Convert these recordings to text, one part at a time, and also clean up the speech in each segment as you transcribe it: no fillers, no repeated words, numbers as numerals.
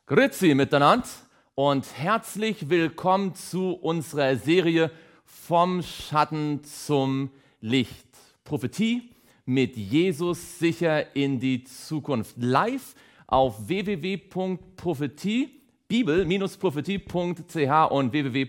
Grüezi miteinander und herzlich willkommen zu unserer Serie Vom Schatten zum Licht. Prophetie mit Jesus sicher in die Zukunft. Live auf www.bibel-prophetie.ch und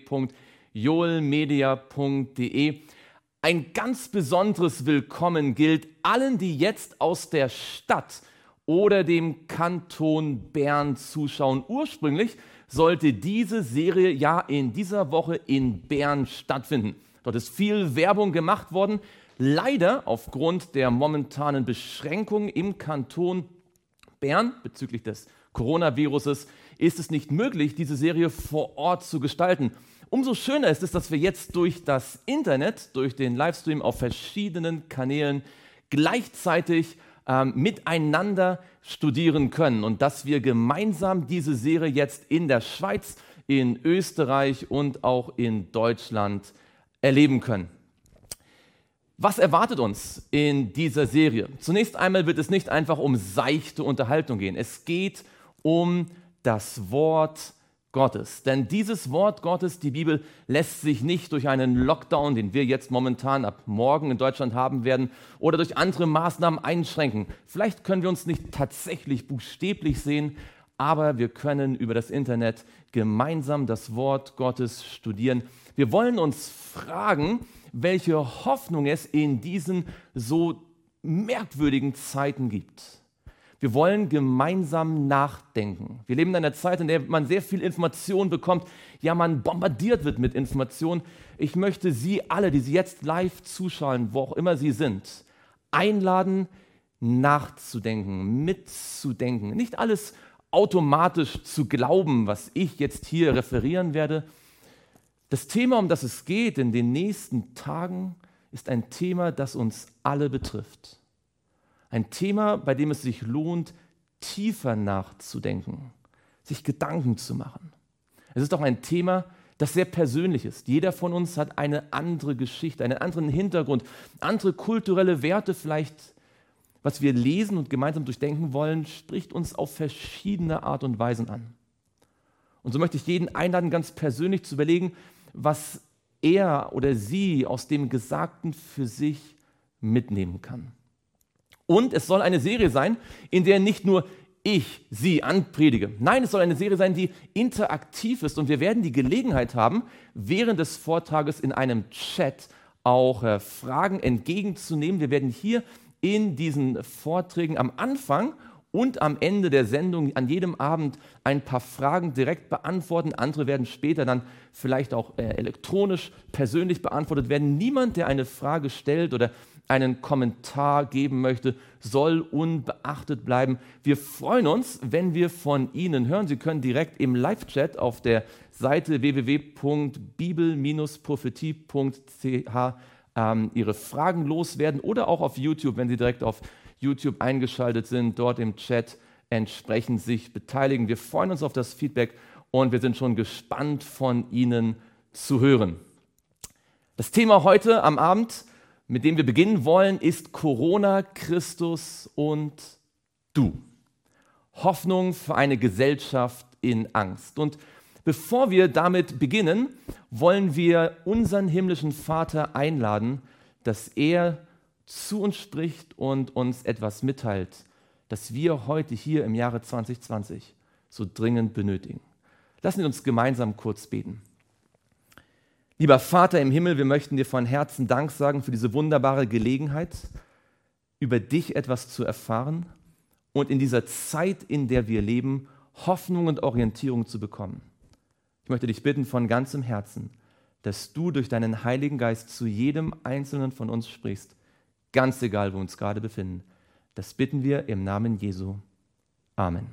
www.joelmedia.de. Ein ganz besonderes Willkommen gilt allen, die jetzt aus der Stadt oder dem Kanton Bern zuschauen. Ursprünglich sollte diese Serie ja in dieser Woche in Bern stattfinden. Dort ist viel Werbung gemacht worden. Leider aufgrund der momentanen Beschränkungen im Kanton Bern bezüglich des Coronaviruses ist es nicht möglich, diese Serie vor Ort zu gestalten. Umso schöner ist es, dass wir jetzt durch das Internet, durch den Livestream auf verschiedenen Kanälen gleichzeitig miteinander studieren können und dass wir gemeinsam diese Serie jetzt in der Schweiz, in Österreich und auch in Deutschland erleben können. Was erwartet uns in dieser Serie? Zunächst einmal wird es nicht einfach um seichte Unterhaltung gehen. Es geht um das Wort Gottes. Denn dieses Wort Gottes, die Bibel, lässt sich nicht durch einen Lockdown, den wir jetzt momentan ab morgen in Deutschland haben werden, oder durch andere Maßnahmen einschränken. Vielleicht können wir uns nicht tatsächlich buchstäblich sehen, aber wir können über das Internet gemeinsam das Wort Gottes studieren. Wir wollen uns fragen, welche Hoffnung es in diesen so merkwürdigen Zeiten gibt. Wir wollen gemeinsam nachdenken. Wir leben in einer Zeit, in der man sehr viel Information bekommt. Ja, man bombardiert wird mit Informationen. Ich möchte Sie alle, die Sie jetzt live zuschauen, wo auch immer Sie sind, einladen, nachzudenken, mitzudenken. Nicht alles automatisch zu glauben, was ich jetzt hier referieren werde. Das Thema, um das es geht in den nächsten Tagen, ist ein Thema, das uns alle betrifft. Ein Thema, bei dem es sich lohnt, tiefer nachzudenken, sich Gedanken zu machen. Es ist auch ein Thema, das sehr persönlich ist. Jeder von uns hat eine andere Geschichte, einen anderen Hintergrund, andere kulturelle Werte vielleicht. Was wir lesen und gemeinsam durchdenken wollen, spricht uns auf verschiedene Art und Weisen an. Und so möchte ich jeden einladen, ganz persönlich zu überlegen, was er oder sie aus dem Gesagten für sich mitnehmen kann. Und es soll eine Serie sein, in der nicht nur ich sie anpredige. Nein, es soll eine Serie sein, die interaktiv ist. Und wir werden die Gelegenheit haben, während des Vortrages in einem Chat auch Fragen entgegenzunehmen. Wir werden hier in diesen Vorträgen am Anfang und am Ende der Sendung an jedem Abend ein paar Fragen direkt beantworten. Andere werden später dann vielleicht auch elektronisch persönlich beantwortet werden. Niemand, der eine Frage stellt oder einen Kommentar geben möchte, soll unbeachtet bleiben. Wir freuen uns, wenn wir von Ihnen hören. Sie können direkt im Live-Chat auf der Seite www.bibel-prophetie.ch Ihre Fragen loswerden oder auch auf YouTube, wenn Sie direkt auf YouTube eingeschaltet sind, dort im Chat entsprechend sich beteiligen. Wir freuen uns auf das Feedback und wir sind schon gespannt, von Ihnen zu hören. Das Thema heute am Abend, mit dem wir beginnen wollen, ist Corona, Christus und du. Hoffnung für eine Gesellschaft in Angst. Und bevor wir damit beginnen, wollen wir unseren himmlischen Vater einladen, dass er zu uns spricht und uns etwas mitteilt, das wir heute hier im Jahre 2020 so dringend benötigen. Lassen Sie uns gemeinsam kurz beten. Lieber Vater im Himmel, wir möchten dir von Herzen Dank sagen für diese wunderbare Gelegenheit, über dich etwas zu erfahren und in dieser Zeit, in der wir leben, Hoffnung und Orientierung zu bekommen. Ich möchte dich bitten von ganzem Herzen, dass du durch deinen Heiligen Geist zu jedem Einzelnen von uns sprichst, ganz egal, wo wir uns gerade befinden. Das bitten wir im Namen Jesu. Amen.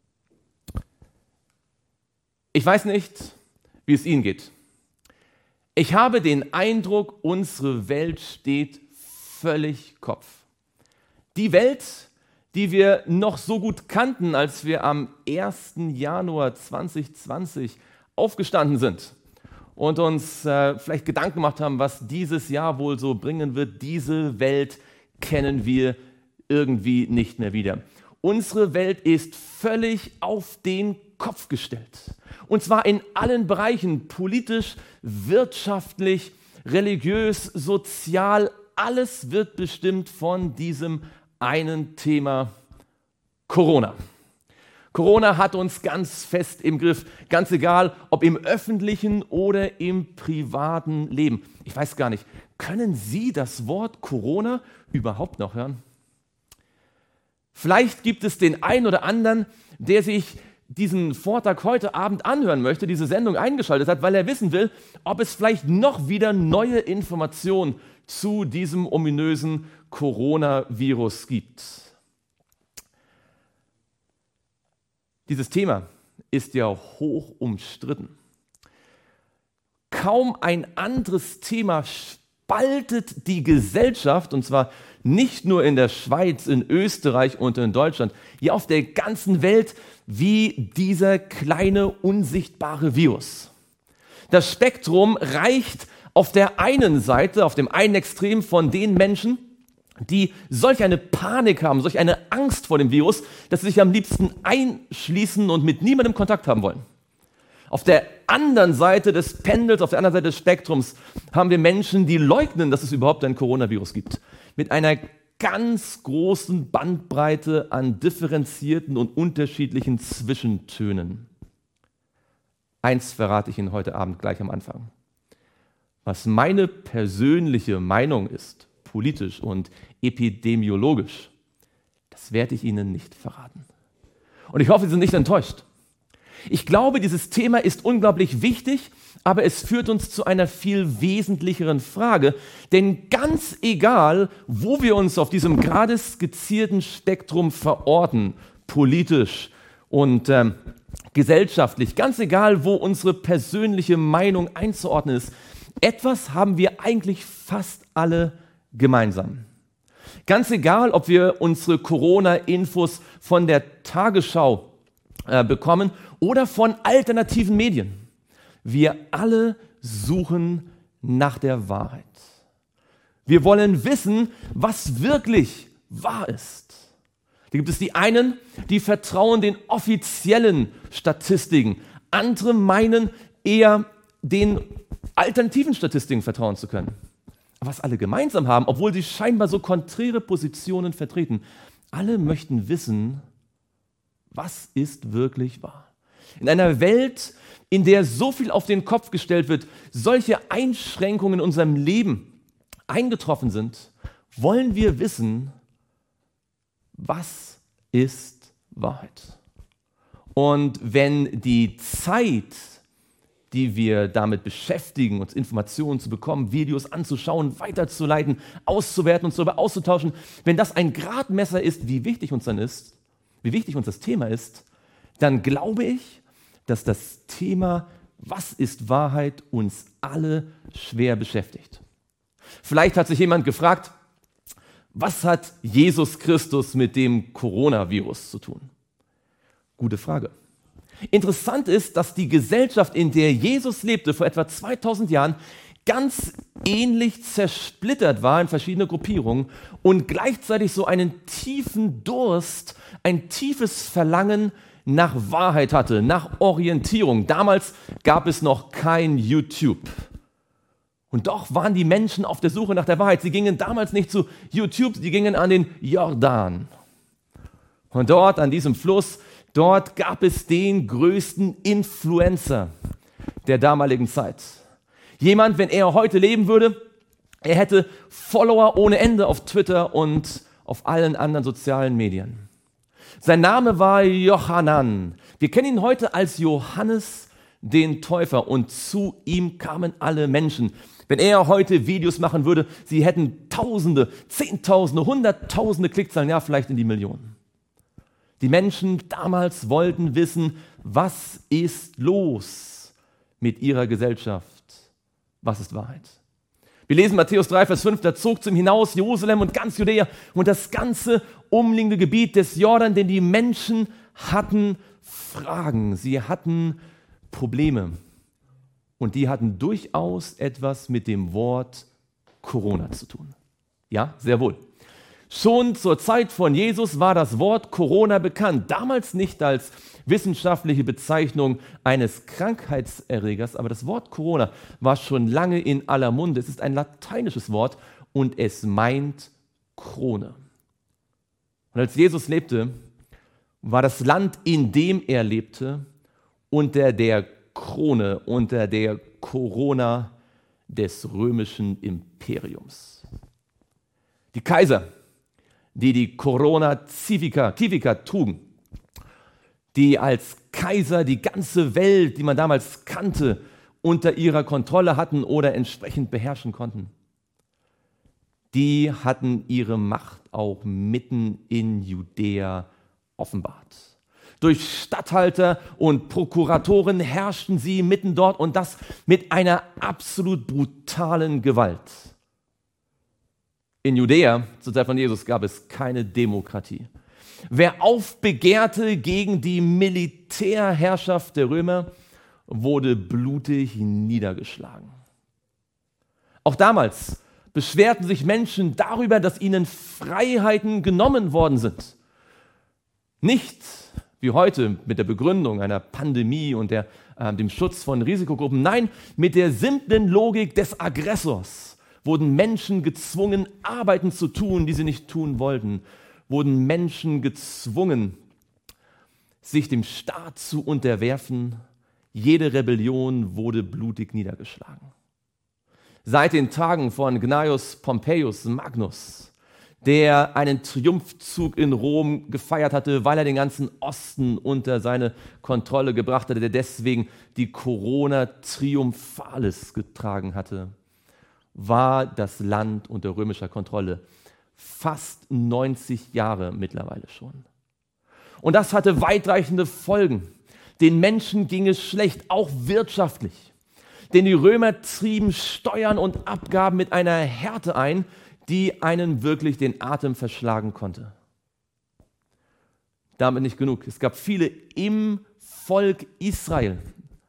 Ich weiß nicht, wie es Ihnen geht. Ich habe den Eindruck, unsere Welt steht völlig Kopf. Die Welt, die wir noch so gut kannten, als wir am 1. Januar 2020 aufgestanden sind und uns vielleicht Gedanken gemacht haben, was dieses Jahr wohl so bringen wird, diese Welt kennen wir irgendwie nicht mehr wieder. Unsere Welt ist völlig auf den Kopf gestellt. Und zwar in allen Bereichen, politisch, wirtschaftlich, religiös, sozial, alles wird bestimmt von diesem einen Thema Corona. Corona hat uns ganz fest im Griff, ganz egal, ob im öffentlichen oder im privaten Leben. Ich weiß gar nicht, können Sie das Wort Corona überhaupt noch hören? Vielleicht gibt es den einen oder anderen, der sich diesen Vortrag heute Abend anhören möchte, diese Sendung eingeschaltet hat, weil er wissen will, ob es vielleicht noch wieder neue Informationen zu diesem ominösen Coronavirus gibt. Dieses Thema ist ja hoch umstritten. Kaum ein anderes Thema spaltet die Gesellschaft, und zwar nicht nur in der Schweiz, in Österreich und in Deutschland, ja auf der ganzen Welt, wie dieser kleine, unsichtbare Virus. Das Spektrum reicht auf der einen Seite, auf dem einen Extrem von den Menschen, die solch eine Panik haben, solch eine Angst vor dem Virus, dass sie sich am liebsten einschließen und mit niemandem Kontakt haben wollen. Auf der anderen Seite des Pendels, auf der anderen Seite des Spektrums haben wir Menschen, die leugnen, dass es überhaupt ein Coronavirus gibt. Mit einer ganz großen Bandbreite an differenzierten und unterschiedlichen Zwischentönen. Eins verrate ich Ihnen heute Abend gleich am Anfang. Was meine persönliche Meinung ist, politisch und epidemiologisch, das werde ich Ihnen nicht verraten. Und ich hoffe, Sie sind nicht enttäuscht. Ich glaube, dieses Thema ist unglaublich wichtig, aber es führt uns zu einer viel wesentlicheren Frage. Denn ganz egal, wo wir uns auf diesem gerade skizzierten Spektrum verorten, politisch und gesellschaftlich, ganz egal, wo unsere persönliche Meinung einzuordnen ist, etwas haben wir eigentlich fast alle gemeinsam. Ganz egal, ob wir unsere Corona-Infos von der Tagesschau bekommen oder von alternativen Medien. Wir alle suchen nach der Wahrheit. Wir wollen wissen, was wirklich wahr ist. Da gibt es die einen, die vertrauen den offiziellen Statistiken. Andere meinen eher den alternativen Statistiken vertrauen zu können. Aber was alle gemeinsam haben, obwohl sie scheinbar so konträre Positionen vertreten, alle möchten wissen, was ist wirklich wahr. In einer Welt, in der so viel auf den Kopf gestellt wird, solche Einschränkungen in unserem Leben eingetroffen sind, wollen wir wissen, was ist Wahrheit. Und wenn die Zeit, die wir damit beschäftigen, uns Informationen zu bekommen, Videos anzuschauen, weiterzuleiten, auszuwerten, uns darüber auszutauschen, wenn das ein Gradmesser ist, wie wichtig uns das Thema ist, dann glaube ich, dass das Thema, was ist Wahrheit, uns alle schwer beschäftigt. Vielleicht hat sich jemand gefragt, was hat Jesus Christus mit dem Coronavirus zu tun? Gute Frage. Interessant ist, dass die Gesellschaft, in der Jesus lebte, vor etwa 2000 Jahren, ganz ähnlich zersplittert war in verschiedene Gruppierungen und gleichzeitig so einen tiefen Durst, ein tiefes Verlangen nach Wahrheit hatte, nach Orientierung. Damals gab es noch kein YouTube. Und doch waren die Menschen auf der Suche nach der Wahrheit. Sie gingen damals nicht zu YouTube, sie gingen an den Jordan. Und dort, an diesem Fluss, dort gab es den größten Influencer der damaligen Zeit. Jemand, wenn er heute leben würde, er hätte Follower ohne Ende auf Twitter und auf allen anderen sozialen Medien. Sein Name war Johannan. Wir kennen ihn heute als Johannes den Täufer und zu ihm kamen alle Menschen. Wenn er heute Videos machen würde, sie hätten Tausende, Zehntausende, Hunderttausende Klickzahlen, ja vielleicht in die Millionen. Die Menschen damals wollten wissen, was ist los mit ihrer Gesellschaft? Was ist Wahrheit? Wir lesen Matthäus 3, Vers 5, da zog zu ihm hinaus Jerusalem und ganz Judäa und das ganze umliegende Gebiet des Jordan, denn die Menschen hatten Fragen, sie hatten Probleme und die hatten durchaus etwas mit dem Wort Corona zu tun. Ja, sehr wohl. Schon zur Zeit von Jesus war das Wort Corona bekannt. Damals nicht als wissenschaftliche Bezeichnung eines Krankheitserregers, aber das Wort Corona war schon lange in aller Munde. Es ist ein lateinisches Wort und es meint Krone. Und als Jesus lebte, war das Land, in dem er lebte, unter der Krone, unter der Corona des römischen Imperiums. Die Kaiser, die Corona Civica trugen, die als Kaiser die ganze Welt, die man damals kannte, unter ihrer Kontrolle hatten oder entsprechend beherrschen konnten, die hatten ihre Macht auch mitten in Judäa offenbart. Durch Statthalter und Prokuratoren herrschten sie mitten dort und das mit einer absolut brutalen Gewalt. In Judäa, zur Zeit von Jesus, gab es keine Demokratie. Wer aufbegehrte gegen die Militärherrschaft der Römer, wurde blutig niedergeschlagen. Auch damals beschwerten sich Menschen darüber, dass ihnen Freiheiten genommen worden sind. Nicht wie heute mit der Begründung einer Pandemie und dem Schutz von Risikogruppen. Nein, mit der simplen Logik des Aggressors wurden Menschen gezwungen, Arbeiten zu tun, die sie nicht tun wollten. Wurden Menschen gezwungen, sich dem Staat zu unterwerfen. Jede Rebellion wurde blutig niedergeschlagen. Seit den Tagen von Gnaeus Pompeius Magnus, der einen Triumphzug in Rom gefeiert hatte, weil er den ganzen Osten unter seine Kontrolle gebracht hatte, der deswegen die Corona Triumphalis getragen hatte, war das Land unter römischer Kontrolle. Fast 90 Jahre mittlerweile schon. Und das hatte weitreichende Folgen. Den Menschen ging es schlecht, auch wirtschaftlich. Denn die Römer trieben Steuern und Abgaben mit einer Härte ein, die einen wirklich den Atem verschlagen konnte. Damit nicht genug. Es gab viele im Volk Israel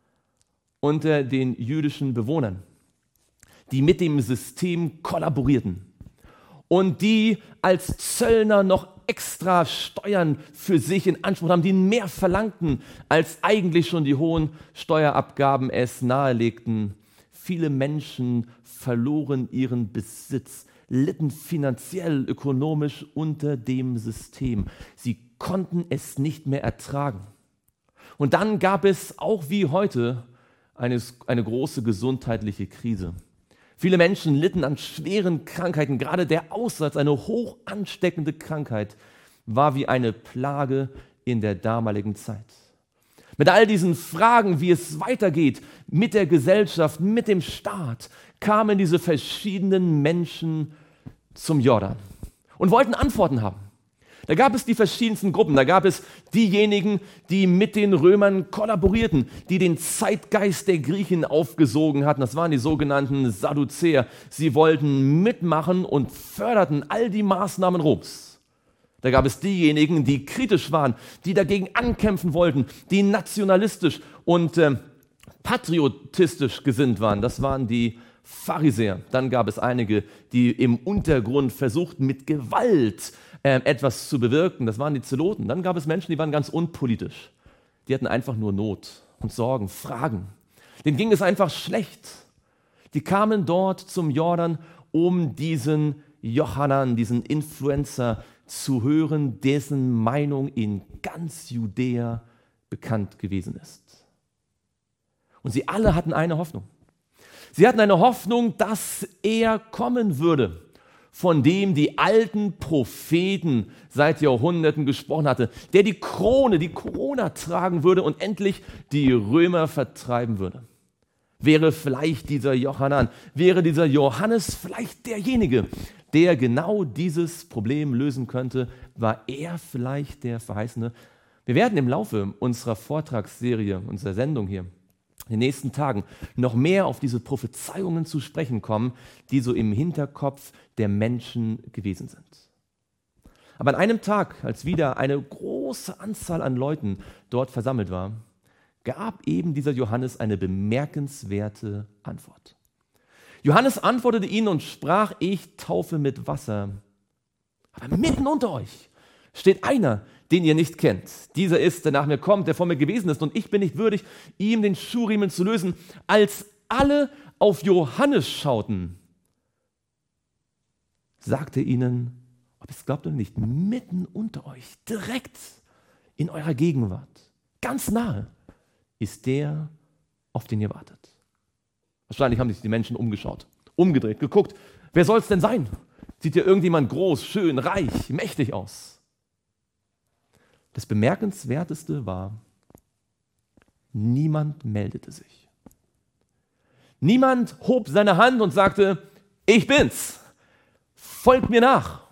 unter den jüdischen Bewohnern, die mit dem System kollaborierten und die als Zöllner noch extra Steuern für sich in Anspruch haben, die mehr verlangten, als eigentlich schon die hohen Steuerabgaben es nahelegten. Viele Menschen verloren ihren Besitz, litten finanziell, ökonomisch unter dem System. Sie konnten es nicht mehr ertragen. Und dann gab es auch wie heute eine große gesundheitliche Krise. Viele Menschen litten an schweren Krankheiten. Gerade der Aussatz, eine hoch ansteckende Krankheit, war wie eine Plage in der damaligen Zeit. Mit all diesen Fragen, wie es weitergeht mit der Gesellschaft, mit dem Staat, kamen diese verschiedenen Menschen zum Jordan und wollten Antworten haben. Da gab es die verschiedensten Gruppen. Da gab es diejenigen, die mit den Römern kollaborierten, die den Zeitgeist der Griechen aufgesogen hatten. Das waren die sogenannten Sadduzäer. Sie wollten mitmachen und förderten all die Maßnahmen Roms. Da gab es diejenigen, die kritisch waren, die dagegen ankämpfen wollten, die nationalistisch und patriotistisch gesinnt waren. Das waren die Pharisäer. Dann gab es einige, die im Untergrund versuchten, mit Gewalt etwas zu bewirken. Das waren die Zeloten. Dann gab es Menschen, die waren ganz unpolitisch. Die hatten einfach nur Not und Sorgen, Fragen. Denen ging es einfach schlecht. Die kamen dort zum Jordan, um diesen Johannan, diesen Influencer zu hören, dessen Meinung in ganz Judäa bekannt gewesen ist. Und sie alle hatten eine Hoffnung. Sie hatten eine Hoffnung, dass er kommen würde, von dem die alten Propheten seit Jahrhunderten gesprochen hatten, der die Krone, die Corona tragen würde und endlich die Römer vertreiben würde. Wäre vielleicht dieser Johannan, wäre dieser Johannes vielleicht derjenige, der genau dieses Problem lösen könnte? War er vielleicht der Verheißene? Wir werden im Laufe unserer Vortragsserie, unserer Sendung hier, in den nächsten Tagen noch mehr auf diese Prophezeiungen zu sprechen kommen, die so im Hinterkopf der Menschen gewesen sind. Aber an einem Tag, als wieder eine große Anzahl an Leuten dort versammelt war, gab eben dieser Johannes eine bemerkenswerte Antwort. Johannes antwortete ihnen und sprach: Ich taufe mit Wasser, Aber mitten unter euch steht einer, den ihr nicht kennt. Dieser ist, der nach mir kommt, der vor mir gewesen ist, und ich bin nicht würdig, ihm den Schuhriemen zu lösen. Als alle auf Johannes schauten, sagte ihnen, ob ihr es glaubt oder nicht, mitten unter euch, direkt in eurer Gegenwart, ganz nahe, ist der, auf den ihr wartet. Wahrscheinlich haben sich die Menschen umgeschaut, umgedreht, geguckt, wer soll es denn sein? Sieht ja irgendjemand groß, schön, reich, mächtig aus. Das Bemerkenswerteste war, niemand meldete sich. Niemand hob seine Hand und sagte, ich bin's, folgt mir nach.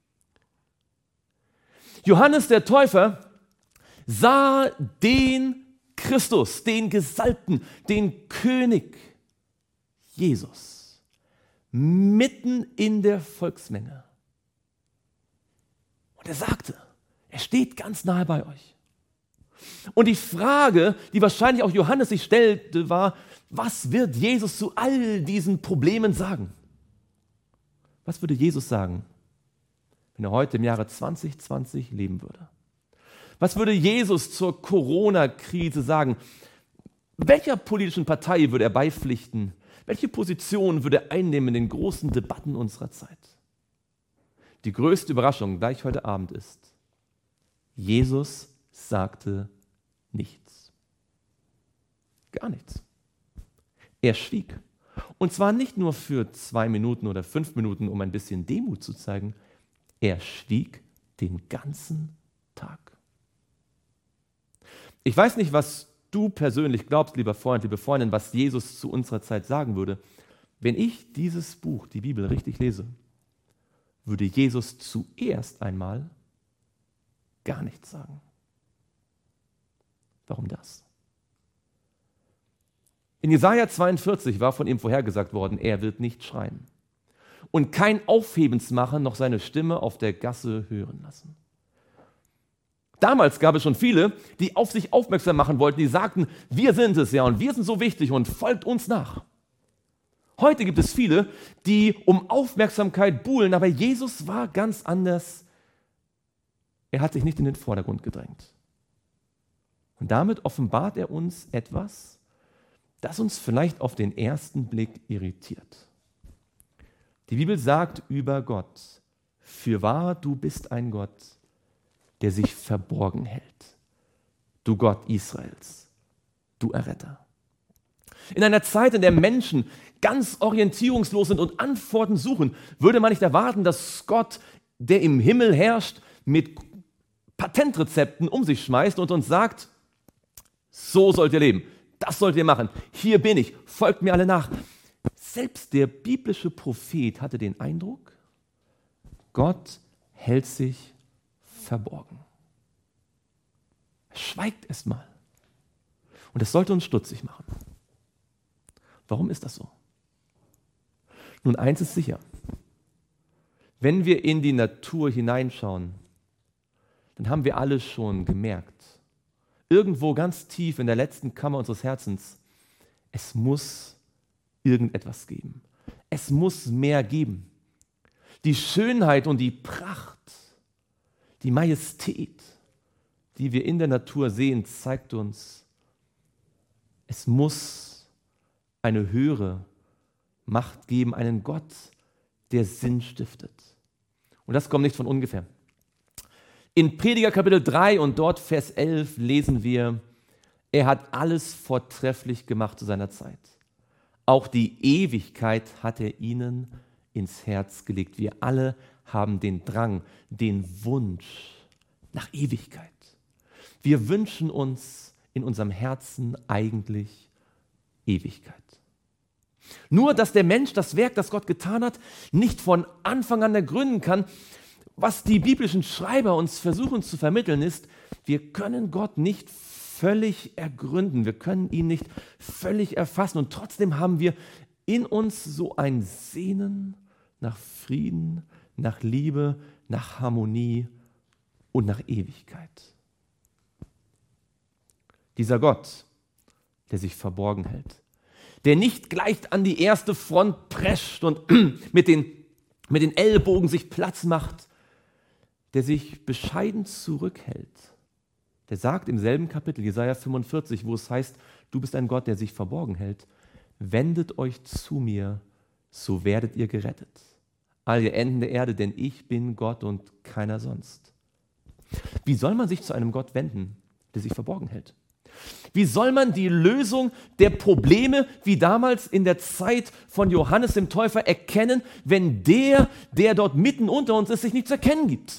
Johannes der Täufer sah den Christus, den Gesalbten, den König Jesus, mitten in der Volksmenge. Und er sagte, er steht ganz nahe bei euch. Und die Frage, die wahrscheinlich auch Johannes sich stellte, war, was wird Jesus zu all diesen Problemen sagen? Was würde Jesus sagen, wenn er heute im Jahre 2020 leben würde? Was würde Jesus zur Corona-Krise sagen? Welcher politischen Partei würde er beipflichten? Welche Position würde er einnehmen in den großen Debatten unserer Zeit? Die größte Überraschung gleich heute Abend ist, Jesus sagte nichts. Gar nichts. Er schwieg. Und zwar nicht nur für 2 Minuten oder 5 Minuten, um ein bisschen Demut zu zeigen. Er schwieg den ganzen Tag. Ich weiß nicht, was du persönlich glaubst, lieber Freund, liebe Freundin, was Jesus zu unserer Zeit sagen würde. Wenn ich dieses Buch, die Bibel, richtig lese, würde Jesus zuerst einmal gar nichts sagen. Warum das? In Jesaja 42 war von ihm vorhergesagt worden, er wird nicht schreien und kein Aufhebens machen, noch seine Stimme auf der Gasse hören lassen. Damals gab es schon viele, die auf sich aufmerksam machen wollten, die sagten, wir sind es ja und wir sind so wichtig und folgt uns nach. Heute gibt es viele, die um Aufmerksamkeit buhlen, aber Jesus war ganz anders. Er hat sich nicht in den Vordergrund gedrängt. Und damit offenbart er uns etwas, das uns vielleicht auf den ersten Blick irritiert. Die Bibel sagt über Gott, fürwahr, du bist ein Gott, der sich verborgen hält. Du Gott Israels, du Erretter. In einer Zeit, in der Menschen ganz orientierungslos sind und Antworten suchen, würde man nicht erwarten, dass Gott, der im Himmel herrscht, mit Patentrezepten um sich schmeißt und uns sagt, so sollt ihr leben, das sollt ihr machen, hier bin ich, folgt mir alle nach. Selbst der biblische Prophet hatte den Eindruck, Gott hält sich verborgen. Er schweigt erstmal. Und das sollte uns stutzig machen. Warum ist das so? Nun, eins ist sicher. Wenn wir in die Natur hineinschauen, dann haben wir alle schon gemerkt, irgendwo ganz tief in der letzten Kammer unseres Herzens, es muss irgendetwas geben. Es muss mehr geben. Die Schönheit und die Pracht, die Majestät, die wir in der Natur sehen, zeigt uns, es muss eine höhere Macht geben, einen Gott, der Sinn stiftet. Und das kommt nicht von ungefähr. In Prediger Kapitel 3 und dort Vers 11 lesen wir, er hat alles vortrefflich gemacht zu seiner Zeit. Auch die Ewigkeit hat er ihnen ins Herz gelegt. Wir alle haben den Drang, den Wunsch nach Ewigkeit. Wir wünschen uns in unserem Herzen eigentlich Ewigkeit. Nur, dass der Mensch das Werk, das Gott getan hat, nicht von Anfang an ergründen kann. Was die biblischen Schreiber uns versuchen zu vermitteln ist, wir können Gott nicht völlig ergründen, wir können ihn nicht völlig erfassen und trotzdem haben wir in uns so ein Sehnen nach Frieden, nach Liebe, nach Harmonie und nach Ewigkeit. Dieser Gott, der sich verborgen hält, der nicht gleich an die erste Front prescht und mit den Ellbogen sich Platz macht, der sich bescheiden zurückhält. Der sagt im selben Kapitel, Jesaja 45, wo es heißt, du bist ein Gott, der sich verborgen hält, wendet euch zu mir, so werdet ihr gerettet. All ihr Enden der Erde, denn ich bin Gott und keiner sonst. Wie soll man sich zu einem Gott wenden, der sich verborgen hält? Wie soll man die Lösung der Probleme, wie damals in der Zeit von Johannes dem Täufer, erkennen, wenn der dort mitten unter uns ist, sich nicht zu erkennen gibt?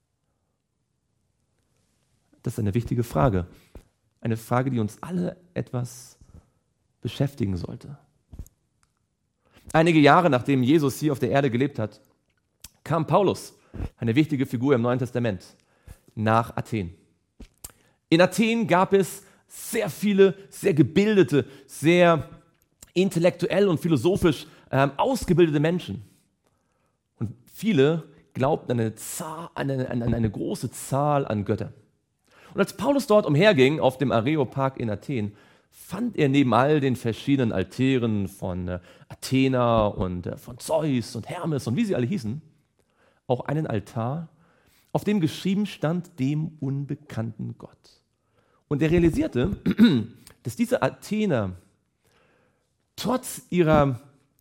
Das ist eine wichtige Frage. Eine Frage, die uns alle etwas beschäftigen sollte. Einige Jahre nachdem Jesus hier auf der Erde gelebt hat, kam Paulus, eine wichtige Figur im Neuen Testament, nach Athen. In Athen gab es sehr viele, sehr gebildete, sehr intellektuell und philosophisch ausgebildete Menschen. Und viele glaubten an eine große Zahl an Göttern. Und als Paulus dort umherging auf dem Areopag in Athen, fand er neben all den verschiedenen Altären von Athena und von Zeus und Hermes und wie sie alle hießen, auch einen Altar, auf dem geschrieben stand, dem unbekannten Gott. Und er realisierte, dass diese Athener trotz ihren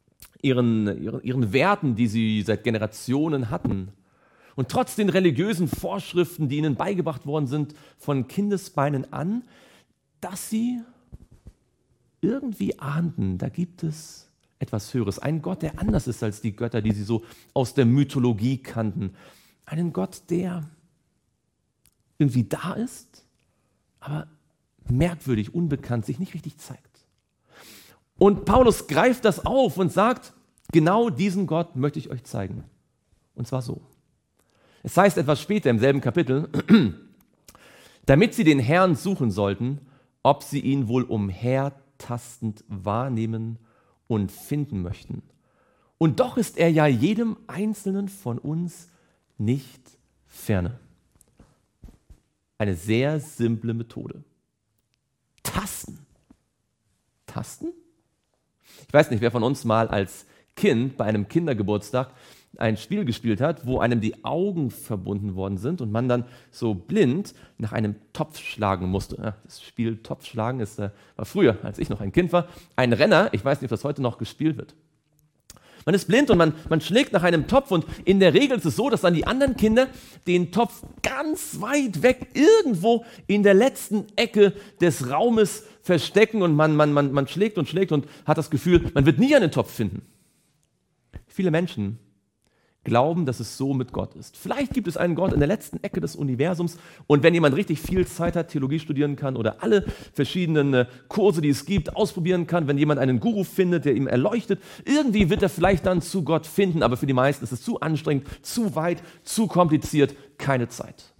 Werten, die sie seit Generationen hatten, und trotz den religiösen Vorschriften, die ihnen beigebracht worden sind von Kindesbeinen an, dass sie irgendwie ahnten, da gibt es etwas Höheres. Einen Gott, der anders ist als die Götter, die sie so aus der Mythologie kannten. Einen Gott, der irgendwie da ist, aber merkwürdig, unbekannt, sich nicht richtig zeigt. Und Paulus greift das auf und sagt, genau diesen Gott möchte ich euch zeigen. Und zwar so. Es heißt etwas später im selben Kapitel, damit sie den Herrn suchen sollten, ob sie ihn wohl umhertastend wahrnehmen und finden möchten. Und doch ist er ja jedem Einzelnen von uns nicht ferne. Eine sehr simple Methode. Tasten. Tasten? Ich weiß nicht, wer von uns mal als Kind bei einem Kindergeburtstag ein Spiel gespielt hat, wo einem die Augen verbunden worden sind und man dann so blind nach einem Topf schlagen musste. Ja, das Spiel Topfschlagen war früher, als ich noch ein Kind war, ein Renner. Ich weiß nicht, ob das heute noch gespielt wird. Man ist blind und man schlägt nach einem Topf und in der Regel ist es so, dass dann die anderen Kinder den Topf ganz weit weg irgendwo in der letzten Ecke des Raumes verstecken und man schlägt und schlägt und hat das Gefühl, man wird nie einen Topf finden. Viele Menschen glauben, dass es so mit Gott ist. Vielleicht gibt es einen Gott in der letzten Ecke des Universums und wenn jemand richtig viel Zeit hat, Theologie studieren kann oder alle verschiedenen Kurse, die es gibt, ausprobieren kann, wenn jemand einen Guru findet, der ihm erleuchtet, irgendwie wird er vielleicht dann zu Gott finden, aber für die meisten ist es zu anstrengend, zu weit, zu kompliziert, keine Zeit.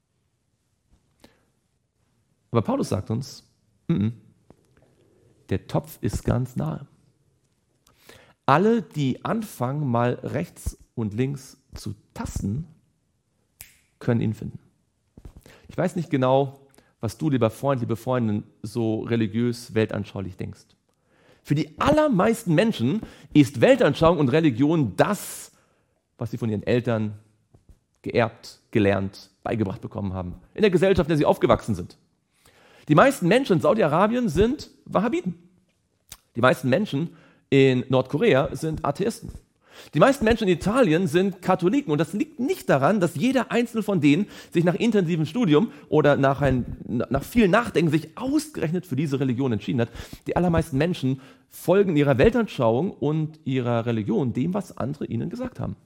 Aber Paulus sagt uns, der Topf ist ganz nahe. Alle, die anfangen, mal rechts und links zu tasten, können ihn finden. Ich weiß nicht genau, was du, lieber Freund, liebe Freundin, so religiös, weltanschaulich denkst. Für die allermeisten Menschen ist Weltanschauung und Religion das, was sie von ihren Eltern geerbt, gelernt, beigebracht bekommen haben, in der Gesellschaft, in der sie aufgewachsen sind. Die meisten Menschen in Saudi-Arabien sind Wahhabiten. Die meisten Menschen in Nordkorea sind Atheisten. Die meisten Menschen in Italien sind Katholiken und das liegt nicht daran, dass jeder einzelne von denen sich nach intensivem Studium oder nach viel Nachdenken sich ausgerechnet für diese Religion entschieden hat. Die allermeisten Menschen folgen ihrer Weltanschauung und ihrer Religion dem, was andere ihnen gesagt haben.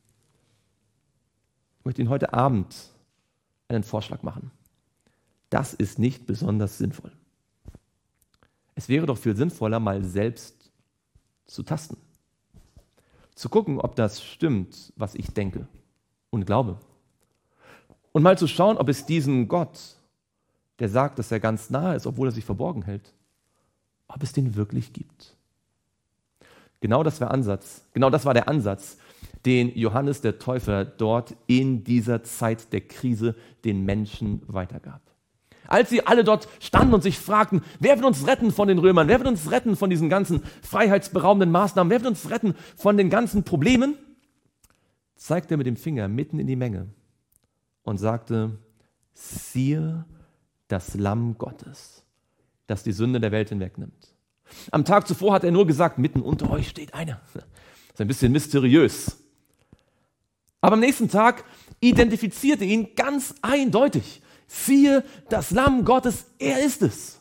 Ich möchte Ihnen heute Abend einen Vorschlag machen. Das ist nicht besonders sinnvoll. Es wäre doch viel sinnvoller, mal selbst zu tasten. Zu gucken, ob das stimmt, was ich denke und glaube. Und mal zu schauen, ob es diesen Gott, der sagt, dass er ganz nahe ist, obwohl er sich verborgen hält, ob es den wirklich gibt. Genau das war der Ansatz, den Johannes der Täufer dort in dieser Zeit der Krise den Menschen weitergab. Als sie alle dort standen und sich fragten, wer wird uns retten von den Römern, wer wird uns retten von diesen ganzen freiheitsberaubenden Maßnahmen, wer wird uns retten von den ganzen Problemen, zeigt er mit dem Finger mitten in die Menge und sagte, siehe das Lamm Gottes, das die Sünde der Welt hinwegnimmt. Am Tag zuvor hat er nur gesagt, mitten unter euch steht einer. Das ist ein bisschen mysteriös. Aber am nächsten Tag identifizierte ihn ganz eindeutig. Siehe das Lamm Gottes, er ist es.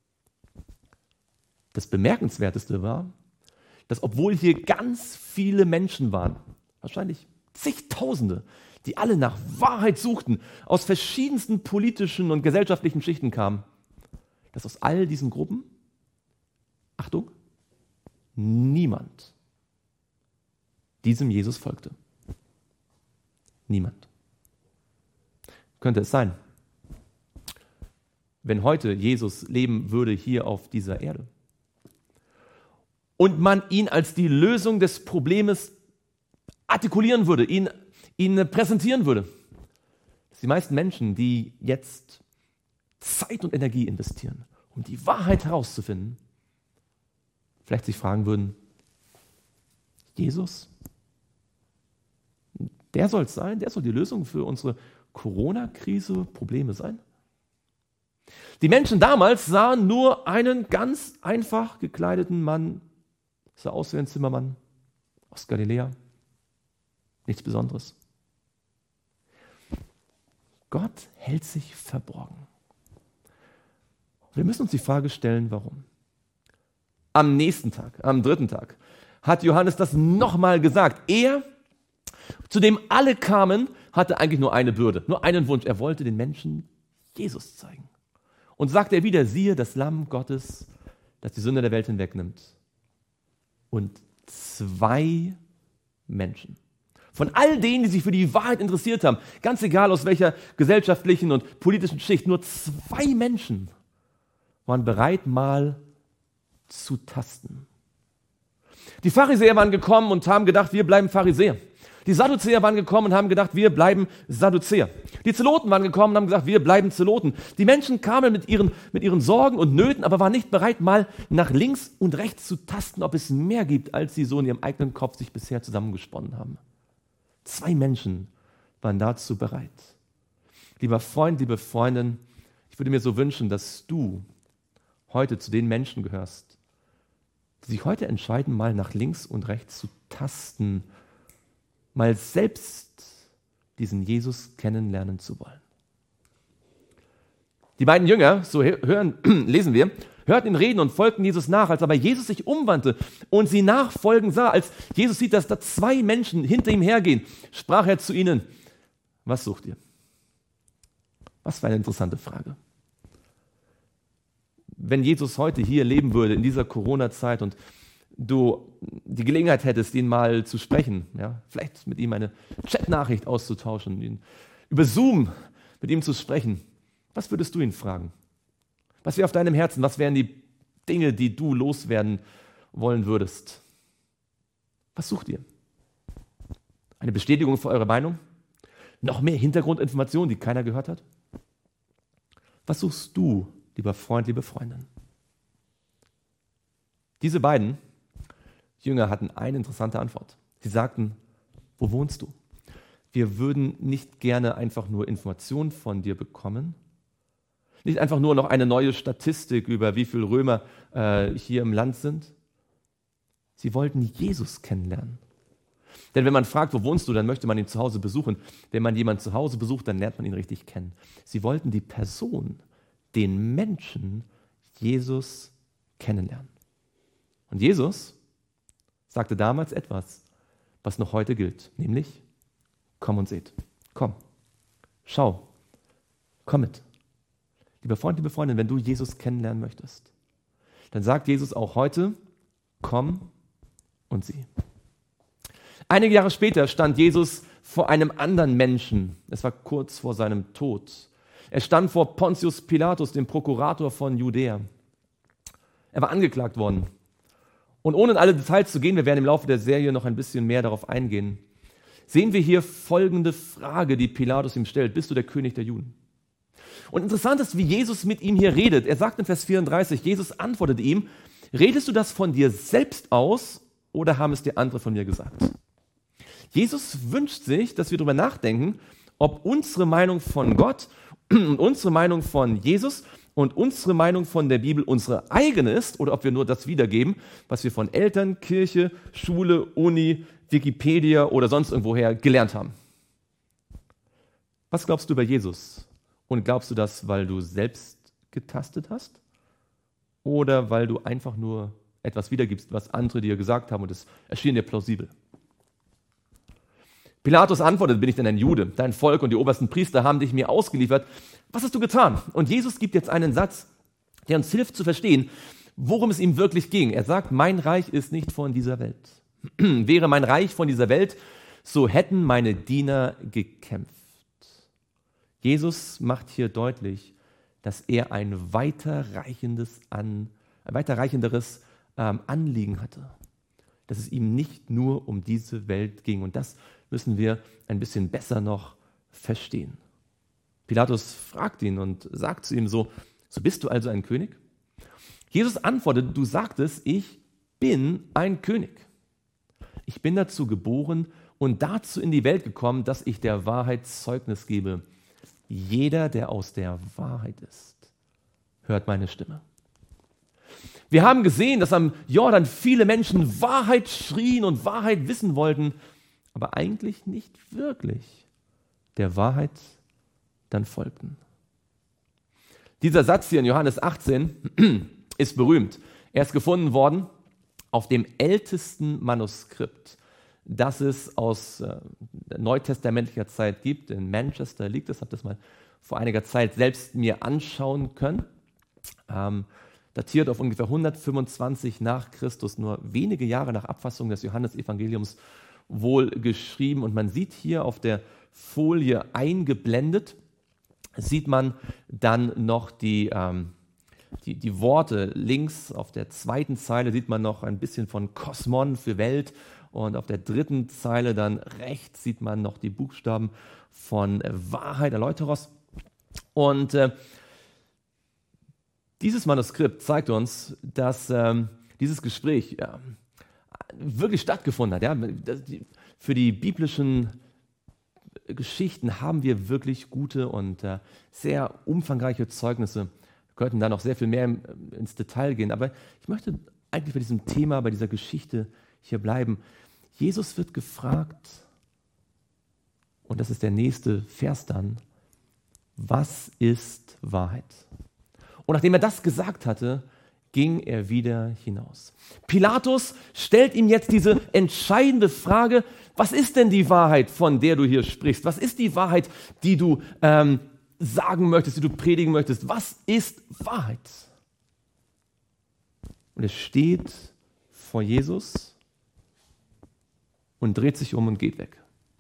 Das Bemerkenswerteste war, dass obwohl hier ganz viele Menschen waren, wahrscheinlich zigtausende, die alle nach Wahrheit suchten, aus verschiedensten politischen und gesellschaftlichen Schichten kamen, dass aus all diesen Gruppen, Achtung, niemand diesem Jesus folgte. Niemand. Könnte es sein, wenn heute Jesus leben würde hier auf dieser Erde und man ihn als die Lösung des Problems artikulieren würde, ihn präsentieren würde, dass die meisten Menschen, die jetzt Zeit und Energie investieren, um die Wahrheit herauszufinden, vielleicht sich fragen würden, Jesus, der soll es sein, der soll die Lösung für unsere Corona-Krise, Probleme sein? Die Menschen damals sahen nur einen ganz einfach gekleideten Mann, sah aus wie ein Zimmermann aus Galiläa, nichts Besonderes. Gott hält sich verborgen. Wir müssen uns die Frage stellen, warum. Am nächsten Tag, am 3. Tag, hat Johannes das nochmal gesagt. Er, zu dem alle kamen, hatte eigentlich nur eine Bürde, nur einen Wunsch. Er wollte den Menschen Jesus zeigen. Und sagte er wieder, siehe das Lamm Gottes, das die Sünde der Welt hinwegnimmt. Und 2 Menschen, von all denen, die sich für die Wahrheit interessiert haben, ganz egal aus welcher gesellschaftlichen und politischen Schicht, nur 2 Menschen waren bereit, mal zu tasten. Die Pharisäer waren gekommen und haben gedacht, wir bleiben Pharisäer. Die Sadduzäer waren gekommen und haben gedacht, wir bleiben Sadduzäer. Die Zeloten waren gekommen und haben gesagt, wir bleiben Zeloten. Die Menschen kamen mit ihren Sorgen und Nöten, aber waren nicht bereit, mal nach links und rechts zu tasten, ob es mehr gibt, als sie so in ihrem eigenen Kopf sich bisher zusammengesponnen haben. 2 Menschen waren dazu bereit. Lieber Freund, liebe Freundin, ich würde mir so wünschen, dass du heute zu den Menschen gehörst, die sich heute entscheiden, mal nach links und rechts zu tasten, mal selbst diesen Jesus kennenlernen zu wollen. Die beiden Jünger, so lesen wir, hörten ihn reden und folgten Jesus nach. Als aber Jesus sich umwandte und sie nachfolgen sah, als Jesus sieht, dass da 2 Menschen hinter ihm hergehen, sprach er zu ihnen, was sucht ihr? Was für eine interessante Frage. Wenn Jesus heute hier leben würde, in dieser Corona-Zeit und du die Gelegenheit hättest, ihn mal zu sprechen, ja, vielleicht mit ihm eine Chatnachricht auszutauschen, ihn über Zoom mit ihm zu sprechen, was würdest du ihn fragen? Was wäre auf deinem Herzen? Was wären die Dinge, die du loswerden wollen würdest? Was sucht ihr? Eine Bestätigung für eure Meinung? Noch mehr Hintergrundinformationen, die keiner gehört hat? Was suchst du, lieber Freund, liebe Freundin? Diese beiden Jünger hatten eine interessante Antwort. Sie sagten, wo wohnst du? Wir würden nicht gerne einfach nur Informationen von dir bekommen, nicht einfach nur noch eine neue Statistik über wie viele Römer hier im Land sind. Sie wollten Jesus kennenlernen. Denn wenn man fragt, wo wohnst du, dann möchte man ihn zu Hause besuchen. Wenn man jemanden zu Hause besucht, dann lernt man ihn richtig kennen. Sie wollten die Person, den Menschen, Jesus kennenlernen. Und Jesus sagte damals etwas, was noch heute gilt, nämlich, komm und seht. Komm, schau, komm mit. Lieber Freund, liebe Freundin, wenn du Jesus kennenlernen möchtest, dann sagt Jesus auch heute, komm und sieh. Einige Jahre später stand Jesus vor einem anderen Menschen. Es war kurz vor seinem Tod. Er stand vor Pontius Pilatus, dem Prokurator von Judäa. Er war angeklagt worden. Und ohne in alle Details zu gehen, wir werden im Laufe der Serie noch ein bisschen mehr darauf eingehen, sehen wir hier folgende Frage, die Pilatus ihm stellt. Bist du der König der Juden? Und interessant ist, wie Jesus mit ihm hier redet. Er sagt in Vers 34, Jesus antwortete ihm, redest du das von dir selbst aus oder haben es dir andere von mir gesagt? Jesus wünscht sich, dass wir darüber nachdenken, ob unsere Meinung von Gott und unsere Meinung von Jesus und unsere Meinung von der Bibel unsere eigene ist oder ob wir nur das wiedergeben, was wir von Eltern, Kirche, Schule, Uni, Wikipedia oder sonst irgendwoher gelernt haben. Was glaubst du über Jesus? Und glaubst du das, weil du selbst getastet hast? Oder weil du einfach nur etwas wiedergibst, was andere dir gesagt haben und es erschien dir plausibel? Pilatus antwortet, bin ich denn ein Jude? Dein Volk und die obersten Priester haben dich mir ausgeliefert. Was hast du getan? Und Jesus gibt jetzt einen Satz, der uns hilft zu verstehen, worum es ihm wirklich ging. Er sagt, mein Reich ist nicht von dieser Welt. Wäre mein Reich von dieser Welt, so hätten meine Diener gekämpft. Jesus macht hier deutlich, dass er ein weiterreichenderes Anliegen hatte. Dass es ihm nicht nur um diese Welt ging. Und das müssen wir ein bisschen besser noch verstehen. Pilatus fragt ihn und sagt zu ihm so bist du also ein König? Jesus antwortet, du sagtest, ich bin ein König. Ich bin dazu geboren und dazu in die Welt gekommen, dass ich der Wahrheit Zeugnis gebe. Jeder, der aus der Wahrheit ist, hört meine Stimme. Wir haben gesehen, dass am Jordan viele Menschen Wahrheit schrien und Wahrheit wissen wollten, aber eigentlich nicht wirklich der Wahrheit dann folgten. Dieser Satz hier in Johannes 18 ist berühmt. Er ist gefunden worden auf dem ältesten Manuskript, das es aus neutestamentlicher Zeit gibt. In Manchester liegt es, habe das mal vor einiger Zeit selbst mir anschauen können. Datiert auf ungefähr 125 nach Christus, nur wenige Jahre nach Abfassung des Johannesevangeliums wohl geschrieben. Und man sieht hier auf der Folie eingeblendet, sieht man dann noch die Worte. Links auf der zweiten Zeile sieht man noch ein bisschen von Kosmon für Welt und auf der dritten Zeile dann rechts sieht man noch die Buchstaben von Wahrheit, Eleuteros. Und dieses Manuskript zeigt uns, dass dieses Gespräch wirklich stattgefunden hat. Ja? Für die biblischen Geschichten haben wir wirklich gute und sehr umfangreiche Zeugnisse. Wir könnten da noch sehr viel mehr ins Detail gehen, aber ich möchte eigentlich bei diesem Thema, bei dieser Geschichte hier bleiben. Jesus wird gefragt, und das ist der nächste Vers dann, was ist Wahrheit? Und nachdem er das gesagt hatte, ging er wieder hinaus. Pilatus stellt ihm jetzt diese entscheidende Frage, was ist denn die Wahrheit, von der du hier sprichst? Was ist die Wahrheit, die du sagen möchtest, die du predigen möchtest? Was ist Wahrheit? Und er steht vor Jesus und dreht sich um und geht weg.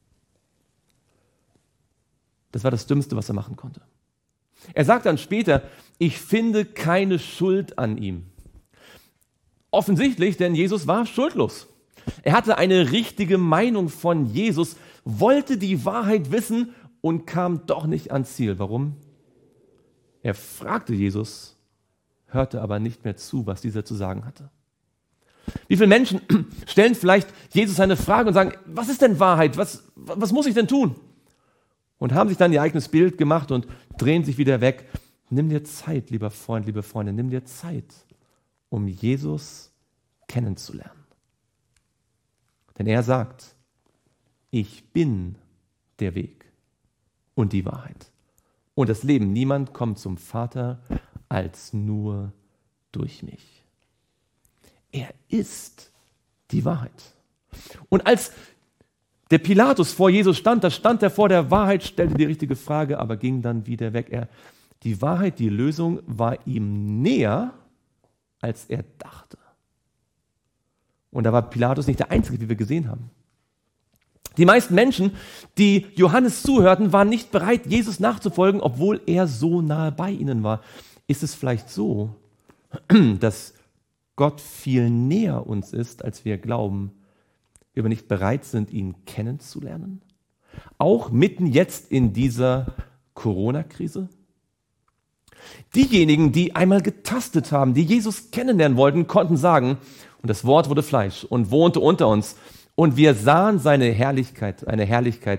Das war das Dümmste, was er machen konnte. Er sagt dann später, ich finde keine Schuld an ihm. Offensichtlich, denn Jesus war schuldlos. Er hatte eine richtige Meinung von Jesus, wollte die Wahrheit wissen und kam doch nicht ans Ziel. Warum? Er fragte Jesus, hörte aber nicht mehr zu, was dieser zu sagen hatte. Wie viele Menschen stellen vielleicht Jesus eine Frage und sagen, was ist denn Wahrheit? Was muss ich denn tun? Und haben sich dann ihr eigenes Bild gemacht und drehen sich wieder weg. Nimm dir Zeit, lieber Freund, liebe Freundin, nimm dir Zeit, um Jesus kennenzulernen. Denn er sagt, ich bin der Weg und die Wahrheit und das Leben. Niemand kommt zum Vater als nur durch mich. Er ist die Wahrheit. Und als der Pilatus vor Jesus stand, da stand er vor der Wahrheit, stellte die richtige Frage, aber ging dann wieder weg. Die Wahrheit, die Lösung war ihm näher, als er dachte. Und da war Pilatus nicht der Einzige, wie wir gesehen haben. Die meisten Menschen, die Johannes zuhörten, waren nicht bereit, Jesus nachzufolgen, obwohl er so nahe bei ihnen war. Ist es vielleicht so, dass Gott viel näher uns ist, als wir glauben, wir aber nicht bereit sind, ihn kennenzulernen? Auch mitten jetzt in dieser Corona-Krise? Diejenigen, die einmal getastet haben, die Jesus kennenlernen wollten, konnten sagen, und das Wort wurde Fleisch und wohnte unter uns, und wir sahen seine Herrlichkeit, eine Herrlichkeit,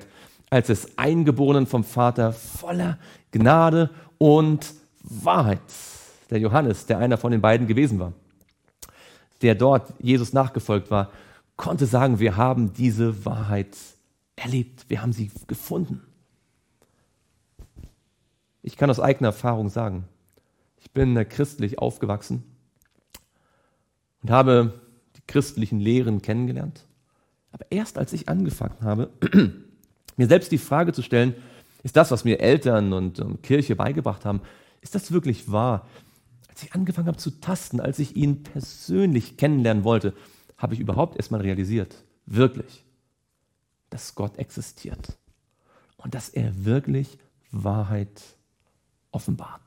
als des Eingeborenen vom Vater, voller Gnade und Wahrheit. Der Johannes, der einer von den beiden gewesen war, der dort Jesus nachgefolgt war, konnte sagen, wir haben diese Wahrheit erlebt, wir haben sie gefunden. Ich kann aus eigener Erfahrung sagen, ich bin christlich aufgewachsen und habe die christlichen Lehren kennengelernt. Aber erst als ich angefangen habe, mir selbst die Frage zu stellen, ist das, was mir Eltern und Kirche beigebracht haben, ist das wirklich wahr? Als ich angefangen habe zu tasten, als ich ihn persönlich kennenlernen wollte, habe ich überhaupt erstmal realisiert, wirklich, dass Gott existiert und dass er wirklich Wahrheit offenbart.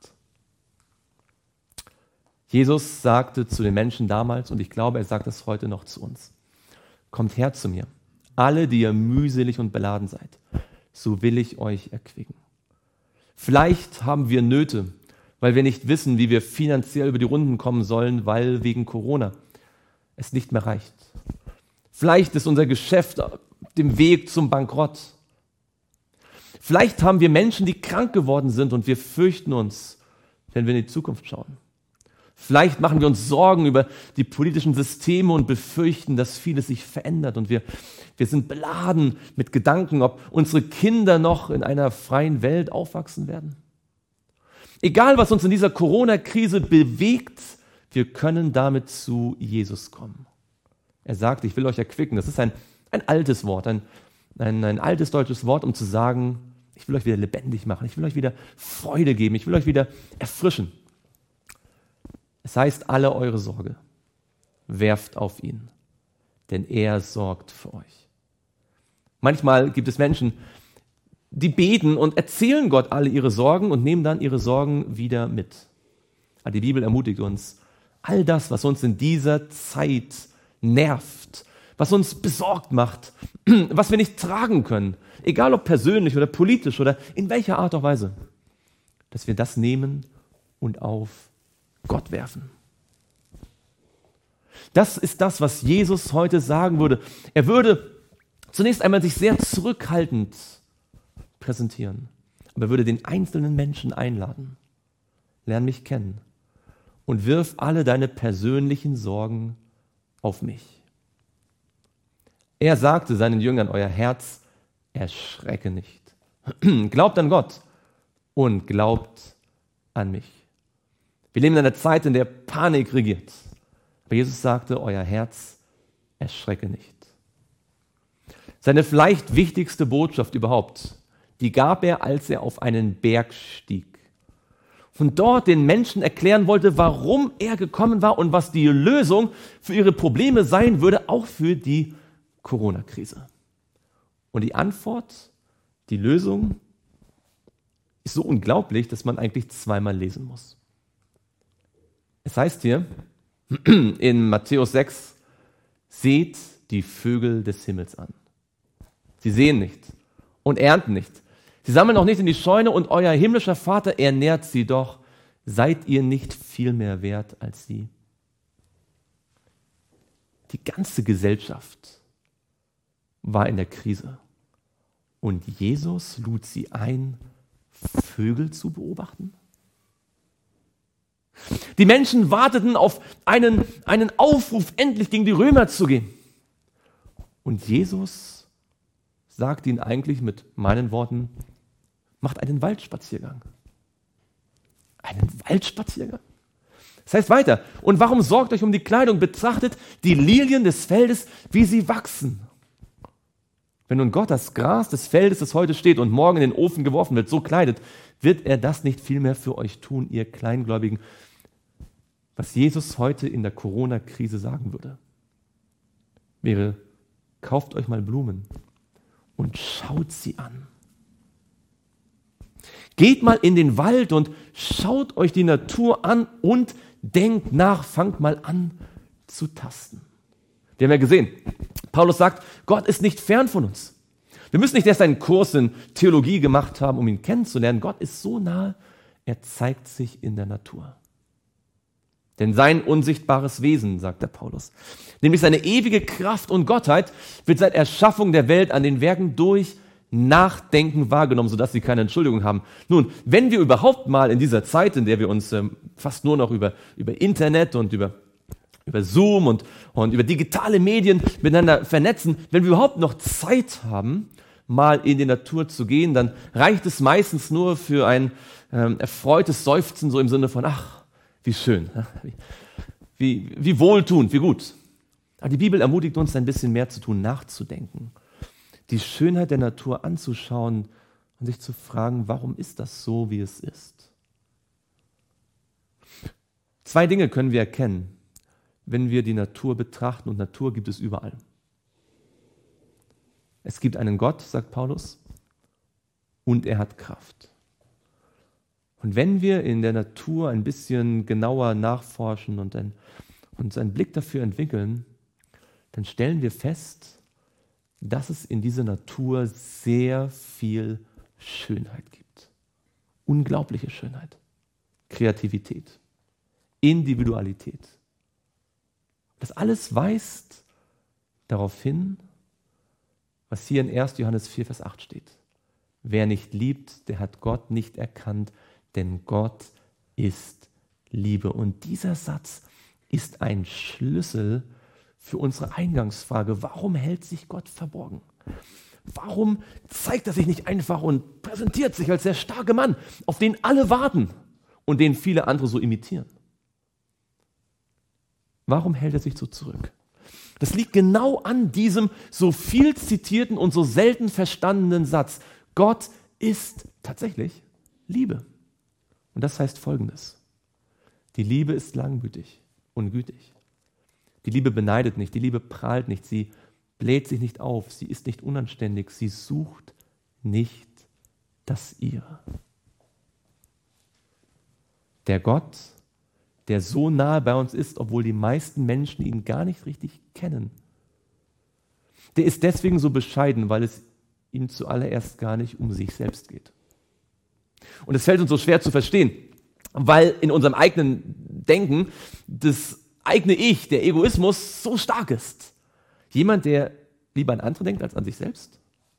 Jesus sagte zu den Menschen damals, und ich glaube, er sagt das heute noch zu uns: Kommt her zu mir, alle, die ihr mühselig und beladen seid, so will ich euch erquicken. Vielleicht haben wir Nöte, weil wir nicht wissen, wie wir finanziell über die Runden kommen sollen, weil wegen Corona es nicht mehr reicht. Vielleicht ist unser Geschäft auf dem Weg zum Bankrott. Vielleicht haben wir Menschen, die krank geworden sind und wir fürchten uns, wenn wir in die Zukunft schauen. Vielleicht machen wir uns Sorgen über die politischen Systeme und befürchten, dass vieles sich verändert und wir sind beladen mit Gedanken, ob unsere Kinder noch in einer freien Welt aufwachsen werden. Egal, was uns in dieser Corona-Krise bewegt, wir können damit zu Jesus kommen. Er sagt, ich will euch erquicken. Das ist ein altes Wort, ein altes deutsches Wort, um zu sagen, ich will euch wieder lebendig machen, ich will euch wieder Freude geben, ich will euch wieder erfrischen. Es heißt, alle eure Sorge werft auf ihn, denn er sorgt für euch. Manchmal gibt es Menschen, die beten und erzählen Gott alle ihre Sorgen und nehmen dann ihre Sorgen wieder mit. Aber die Bibel ermutigt uns, all das, was uns in dieser Zeit nervt, was uns besorgt macht, was wir nicht tragen können, egal ob persönlich oder politisch oder in welcher Art auch Weise, dass wir das nehmen und auf Gott werfen. Das ist das, was Jesus heute sagen würde. Er würde zunächst einmal sich sehr zurückhaltend präsentieren, aber er würde den einzelnen Menschen einladen. Lern mich kennen und wirf alle deine persönlichen Sorgen auf mich. Er sagte seinen Jüngern, euer Herz erschrecke nicht. Glaubt an Gott und glaubt an mich. Wir leben in einer Zeit, in der Panik regiert. Aber Jesus sagte, euer Herz erschrecke nicht. Seine vielleicht wichtigste Botschaft überhaupt, die gab er, als er auf einen Berg stieg und dort den Menschen erklären wollte, warum er gekommen war und was die Lösung für ihre Probleme sein würde, auch für die Corona-Krise. Und die Antwort, die Lösung, ist so unglaublich, dass man eigentlich zweimal lesen muss. Es heißt hier in Matthäus 6, seht die Vögel des Himmels an. Sie sehen nicht und ernten nicht. Sie sammeln auch nicht in die Scheune und euer himmlischer Vater ernährt sie doch. Seid ihr nicht viel mehr wert als sie? Die ganze Gesellschaft war in der Krise und Jesus lud sie ein, Vögel zu beobachten. Die Menschen warteten auf einen Aufruf, endlich gegen die Römer zu gehen. Und Jesus sagt ihnen eigentlich mit meinen Worten, macht einen Waldspaziergang. Einen Waldspaziergang? Das heißt weiter, und warum sorgt euch um die Kleidung? Betrachtet die Lilien des Feldes, wie sie wachsen. Wenn nun Gott das Gras des Feldes, das heute steht und morgen in den Ofen geworfen wird, so kleidet, wird er das nicht vielmehr für euch tun, ihr Kleingläubigen? Was Jesus heute in der Corona-Krise sagen würde, wäre, kauft euch mal Blumen und schaut sie an. Geht mal in den Wald und schaut euch die Natur an und denkt nach, fangt mal an zu tasten. Wir haben ja gesehen, Paulus sagt, Gott ist nicht fern von uns. Wir müssen nicht erst einen Kurs in Theologie gemacht haben, um ihn kennenzulernen. Gott ist so nahe, er zeigt sich in der Natur. Denn sein unsichtbares Wesen, sagt der Paulus, nämlich seine ewige Kraft und Gottheit, wird seit Erschaffung der Welt an den Werken durch Nachdenken wahrgenommen, sodass sie keine Entschuldigung haben. Nun, wenn wir überhaupt mal in dieser Zeit, in der wir uns fast nur noch über Internet und über Zoom und über digitale Medien miteinander vernetzen, wenn wir überhaupt noch Zeit haben, mal in die Natur zu gehen, dann reicht es meistens nur für ein erfreutes Seufzen, so im Sinne von, ach, wie schön, wie wohltuend, wie gut. Aber die Bibel ermutigt uns, ein bisschen mehr zu tun, nachzudenken, die Schönheit der Natur anzuschauen und sich zu fragen, warum ist das so, wie es ist? 2 Dinge können wir erkennen, wenn wir die Natur betrachten, und Natur gibt es überall. Es gibt einen Gott, sagt Paulus, und er hat Kraft. Und wenn wir in der Natur ein bisschen genauer nachforschen und einen Blick dafür entwickeln, dann stellen wir fest, dass es in dieser Natur sehr viel Schönheit gibt. Unglaubliche Schönheit, Kreativität, Individualität. Das alles weist darauf hin, was hier in 1. Johannes 4, Vers 8 steht. Wer nicht liebt, der hat Gott nicht erkannt, denn Gott ist Liebe. Und dieser Satz ist ein Schlüssel für unsere Eingangsfrage. Warum hält sich Gott verborgen? Warum zeigt er sich nicht einfach und präsentiert sich als der starke Mann, auf den alle warten und den viele andere so imitieren? Warum hält er sich so zurück? Das liegt genau an diesem so viel zitierten und so selten verstandenen Satz. Gott ist tatsächlich Liebe. Und das heißt Folgendes. Die Liebe ist langmütig und gütig. Die Liebe beneidet nicht, die Liebe prahlt nicht, sie bläht sich nicht auf, sie ist nicht unanständig, sie sucht nicht das Ihre. Der Gott, der so nahe bei uns ist, obwohl die meisten Menschen ihn gar nicht richtig kennen, der ist deswegen so bescheiden, weil es ihm zuallererst gar nicht um sich selbst geht. Und es fällt uns so schwer zu verstehen, weil in unserem eigenen Denken das eigene Ich, der Egoismus, so stark ist. Jemand, der lieber an andere denkt als an sich selbst?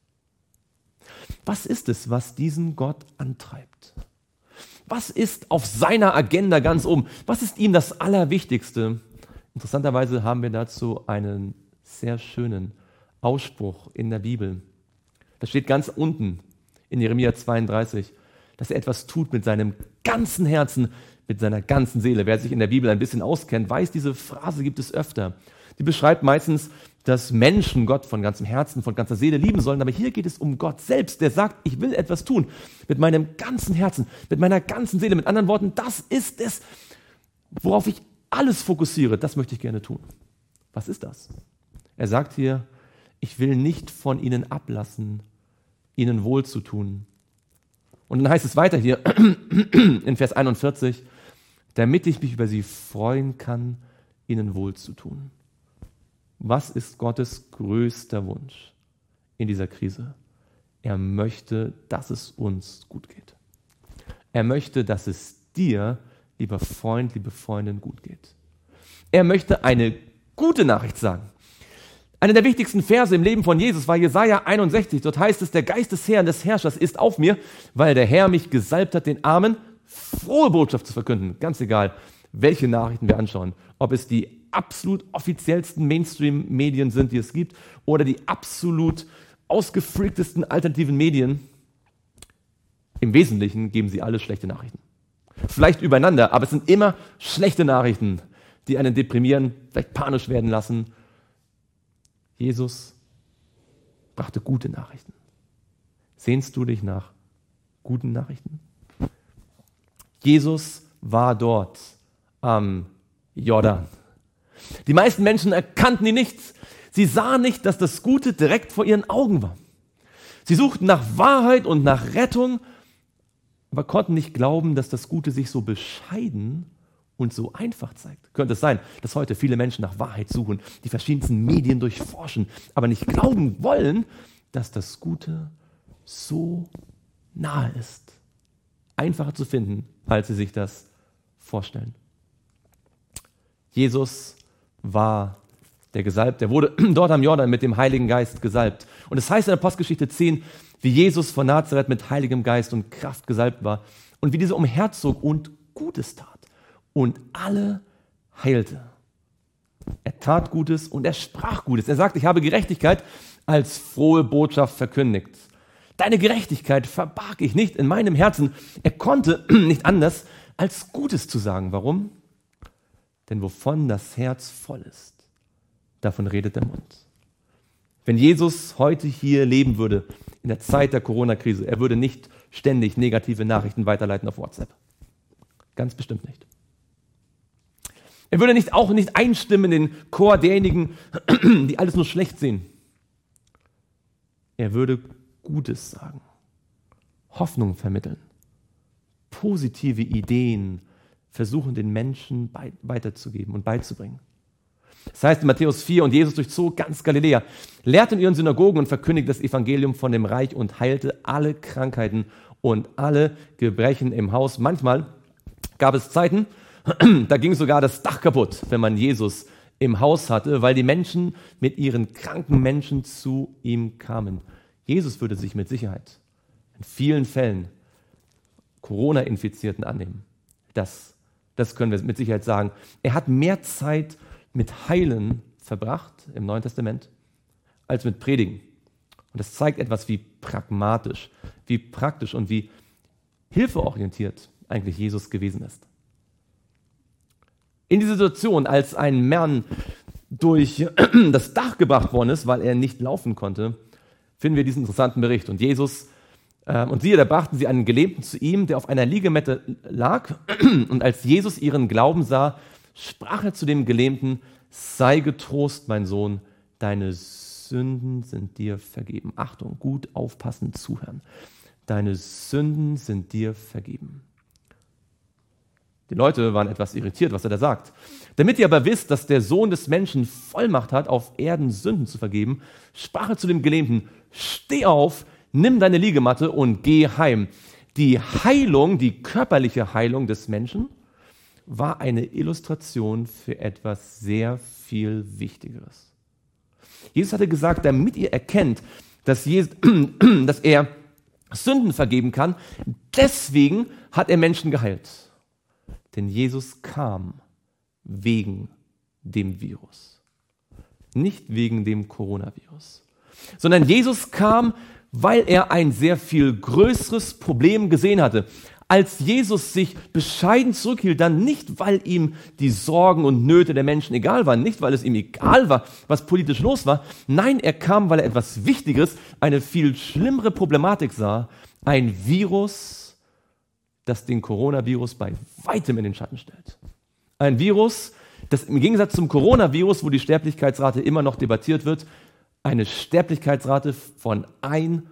Was ist es, was diesen Gott antreibt? Was ist auf seiner Agenda ganz oben? Was ist ihm das Allerwichtigste? Interessanterweise haben wir dazu einen sehr schönen Ausspruch in der Bibel. Da steht ganz unten in Jeremia 32, dass er etwas tut mit seinem ganzen Herzen, mit seiner ganzen Seele. Wer sich in der Bibel ein bisschen auskennt, weiß, diese Phrase gibt es öfter. Die beschreibt meistens, dass Menschen Gott von ganzem Herzen, von ganzer Seele lieben sollen. Aber hier geht es um Gott selbst, der sagt, ich will etwas tun mit meinem ganzen Herzen, mit meiner ganzen Seele. Mit anderen Worten, das ist es, worauf ich alles fokussiere. Das möchte ich gerne tun. Was ist das? Er sagt hier, ich will nicht von ihnen ablassen, ihnen wohl zu tun. Und dann heißt es weiter hier in Vers 41, damit ich mich über sie freuen kann, ihnen wohl zu tun. Was ist Gottes größter Wunsch in dieser Krise? Er möchte, dass es uns gut geht. Er möchte, dass es dir, lieber Freund, liebe Freundin, gut geht. Er möchte eine gute Nachricht sagen. Einer der wichtigsten Verse im Leben von Jesus war Jesaja 61. Dort heißt es, der Geist des Herrn, des Herrschers ist auf mir, weil der Herr mich gesalbt hat, den Armen frohe Botschaft zu verkünden. Ganz egal, welche Nachrichten wir anschauen. Ob es die absolut offiziellsten Mainstream-Medien sind, die es gibt, oder die absolut ausgefreaktesten alternativen Medien. Im Wesentlichen geben sie alle schlechte Nachrichten. Vielleicht übereinander, aber es sind immer schlechte Nachrichten, die einen deprimieren, vielleicht panisch werden lassen. Jesus brachte gute Nachrichten. Sehnst du dich nach guten Nachrichten? Jesus war dort am Jordan. Die meisten Menschen erkannten ihn nicht. Sie sahen nicht, dass das Gute direkt vor ihren Augen war. Sie suchten nach Wahrheit und nach Rettung, aber konnten nicht glauben, dass das Gute sich so bescheiden und so einfach zeigt. Könnte es sein, dass heute viele Menschen nach Wahrheit suchen, die verschiedensten Medien durchforschen, aber nicht glauben wollen, dass das Gute so nahe ist. Einfacher zu finden, als sie sich das vorstellen. Jesus war der Gesalbte. Er wurde dort am Jordan mit dem Heiligen Geist gesalbt. Und es heißt in Apostelgeschichte 10, wie Jesus von Nazareth mit Heiligem Geist und Kraft gesalbt war und wie dieser umherzog und Gutes tat und alle heilte. Er tat Gutes und er sprach Gutes. Er sagt, ich habe Gerechtigkeit als frohe Botschaft verkündigt. Deine Gerechtigkeit verbarg ich nicht in meinem Herzen. Er konnte nicht anders, als Gutes zu sagen. Warum? Denn wovon das Herz voll ist, davon redet der Mund. Wenn Jesus heute hier leben würde, in der Zeit der Corona-Krise, er würde nicht ständig negative Nachrichten weiterleiten auf WhatsApp. Ganz bestimmt nicht. Er würde auch nicht einstimmen in den Chor derjenigen, die alles nur schlecht sehen. Er würde Gutes sagen, Hoffnung vermitteln, positive Ideen versuchen, den Menschen weiterzugeben und beizubringen. Das heißt in Matthäus 4, und Jesus durchzog ganz Galiläa, lehrte in ihren Synagogen und verkündigte das Evangelium von dem Reich und heilte alle Krankheiten und alle Gebrechen im Haus. Manchmal gab es Zeiten, da ging sogar das Dach kaputt, wenn man Jesus im Haus hatte, weil die Menschen mit ihren kranken Menschen zu ihm kamen. Jesus würde sich mit Sicherheit in vielen Fällen Corona-Infizierten annehmen. Das können wir mit Sicherheit sagen. Er hat mehr Zeit mit Heilen verbracht im Neuen Testament als mit Predigen. Und das zeigt etwas, wie pragmatisch, wie praktisch und wie hilfeorientiert eigentlich Jesus gewesen ist. In dieser Situation, als ein Mann durch das Dach gebracht worden ist, weil er nicht laufen konnte, finden wir diesen interessanten Bericht. Und Jesus, und siehe, da brachten sie einen Gelähmten zu ihm, der auf einer Liegematte lag. Und als Jesus ihren Glauben sah, sprach er zu dem Gelähmten: Sei getrost, mein Sohn, deine Sünden sind dir vergeben. Achtung, gut aufpassen, zuhören. Deine Sünden sind dir vergeben. Die Leute waren etwas irritiert, was er da sagt. Damit ihr aber wisst, dass der Sohn des Menschen Vollmacht hat, auf Erden Sünden zu vergeben, sprach er zu dem Gelähmten: Steh auf, nimm deine Liegematte und geh heim. Die Heilung, die körperliche Heilung des Menschen, war eine Illustration für etwas sehr viel Wichtigeres. Jesus hatte gesagt, damit ihr erkennt, dass er Sünden vergeben kann, deswegen hat er Menschen geheilt. Denn Jesus kam wegen dem Virus. Nicht wegen dem Coronavirus. Sondern Jesus kam, weil er ein sehr viel größeres Problem gesehen hatte. Als Jesus sich bescheiden zurückhielt, dann nicht, weil ihm die Sorgen und Nöte der Menschen egal waren, nicht, weil es ihm egal war, was politisch los war. Nein, er kam, weil er etwas Wichtigeres, eine viel schlimmere Problematik sah. Ein Virus, das den Coronavirus bei weitem in den Schatten stellt. Ein Virus, das im Gegensatz zum Coronavirus, wo die Sterblichkeitsrate immer noch debattiert wird, eine Sterblichkeitsrate von 100%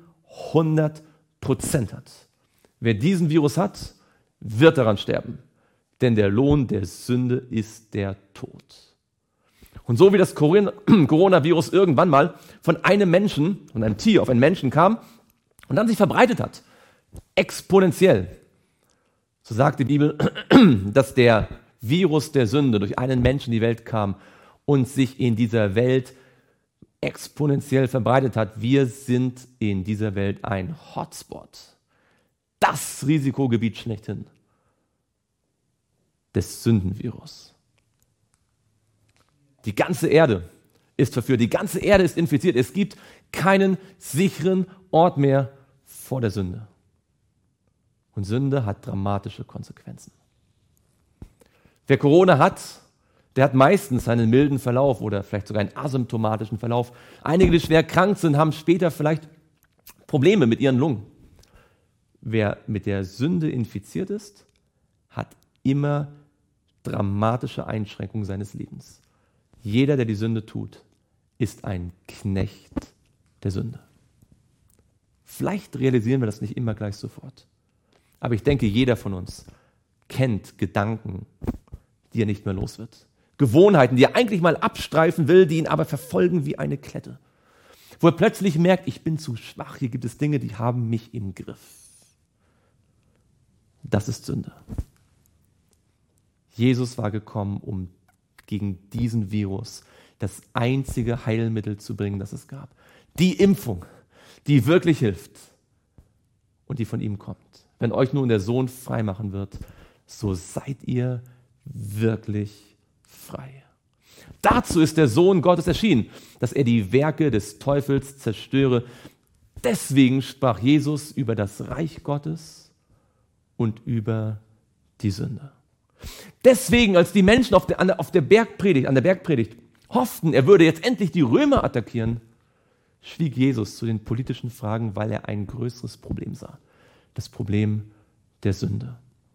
hat. Wer diesen Virus hat, wird daran sterben, denn der Lohn der Sünde ist der Tod. Und so wie das Coronavirus irgendwann mal von einem Menschen, von einem Tier auf einen Menschen kam und dann sich verbreitet hat, exponentiell, so sagt die Bibel, dass der Virus der Sünde durch einen Menschen in die Welt kam und sich in dieser Welt exponentiell verbreitet hat. Wir sind in dieser Welt ein Hotspot. Das Risikogebiet schlechthin des Sündenvirus. Die ganze Erde ist verführt, die ganze Erde ist infiziert. Es gibt keinen sicheren Ort mehr vor der Sünde. Und Sünde hat dramatische Konsequenzen. Wer Corona hat, der hat meistens einen milden Verlauf oder vielleicht sogar einen asymptomatischen Verlauf. Einige, die schwer krank sind, haben später vielleicht Probleme mit ihren Lungen. Wer mit der Sünde infiziert ist, hat immer dramatische Einschränkungen seines Lebens. Jeder, der die Sünde tut, ist ein Knecht der Sünde. Vielleicht realisieren wir das nicht immer gleich sofort. Aber ich denke, jeder von uns kennt Gedanken, die er nicht mehr los wird. Gewohnheiten, die er eigentlich mal abstreifen will, die ihn aber verfolgen wie eine Klette. Wo er plötzlich merkt, ich bin zu schwach, hier gibt es Dinge, die haben mich im Griff. Das ist Sünde. Jesus war gekommen, um gegen diesen Virus das einzige Heilmittel zu bringen, das es gab. Die Impfung, die wirklich hilft. und die von ihm kommt. Wenn euch nun der Sohn frei machen wird, so seid ihr wirklich frei. Dazu ist der Sohn Gottes erschienen, dass er die Werke des Teufels zerstöre. Deswegen sprach Jesus über das Reich Gottes und über die Sünde. Deswegen, als die Menschen an der Bergpredigt hofften, er würde jetzt endlich die Römer attackieren, schwieg Jesus zu den politischen Fragen, weil er ein größeres Problem sah. Das Problem der Sünde.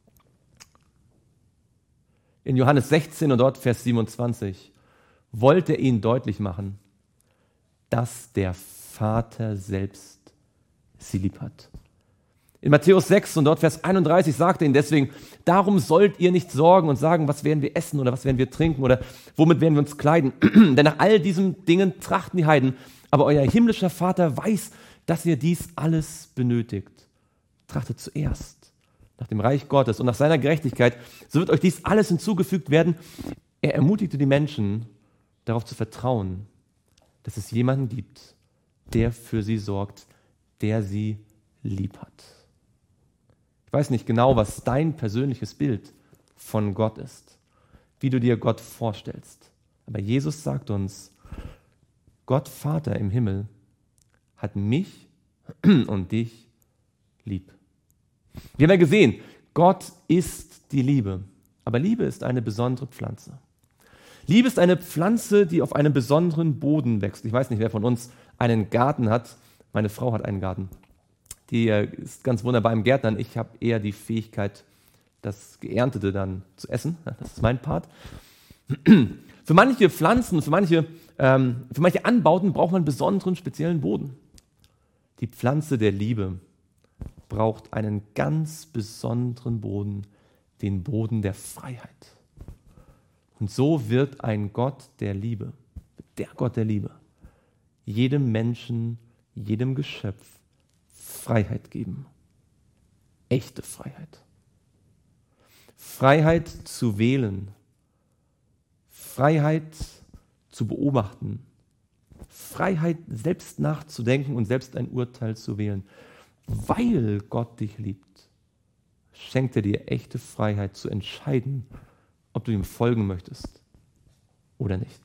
In Johannes 16 und dort Vers 27 wollte er ihnen deutlich machen, dass der Vater selbst sie lieb hat. In Matthäus 6 und dort Vers 31 sagt er ihnen deswegen, darum sollt ihr nicht sorgen und sagen, was werden wir essen oder was werden wir trinken oder womit werden wir uns kleiden. Denn nach all diesen Dingen trachten die Heiden, aber euer himmlischer Vater weiß, dass ihr dies alles benötigt. Trachtet zuerst nach dem Reich Gottes und nach seiner Gerechtigkeit, so wird euch dies alles hinzugefügt werden. Er ermutigte die Menschen, darauf zu vertrauen, dass es jemanden gibt, der für sie sorgt, der sie lieb hat. Ich weiß nicht genau, was dein persönliches Bild von Gott ist, wie du dir Gott vorstellst. Aber Jesus sagt uns, Gott Vater im Himmel hat mich und dich lieb. Wir haben ja gesehen, Gott ist die Liebe. Aber Liebe ist eine besondere Pflanze. Liebe ist eine Pflanze, die auf einem besonderen Boden wächst. Ich weiß nicht, wer von uns einen Garten hat. Meine Frau hat einen Garten. Die ist ganz wunderbar im Gärtnern. Ich habe eher die Fähigkeit, das Geerntete dann zu essen. Das ist mein Part. Für manche Pflanzen, für manche Anbauten braucht man einen besonderen, speziellen Boden. Die Pflanze der Liebe braucht einen ganz besonderen Boden, den Boden der Freiheit. Und so wird ein Gott der Liebe, der Gott der Liebe, jedem Menschen, jedem Geschöpf Freiheit geben. Echte Freiheit. Freiheit zu wählen. Freiheit zu beobachten. Freiheit, selbst nachzudenken und selbst ein Urteil zu wählen. Weil Gott dich liebt, schenkt er dir echte Freiheit zu entscheiden, ob du ihm folgen möchtest oder nicht.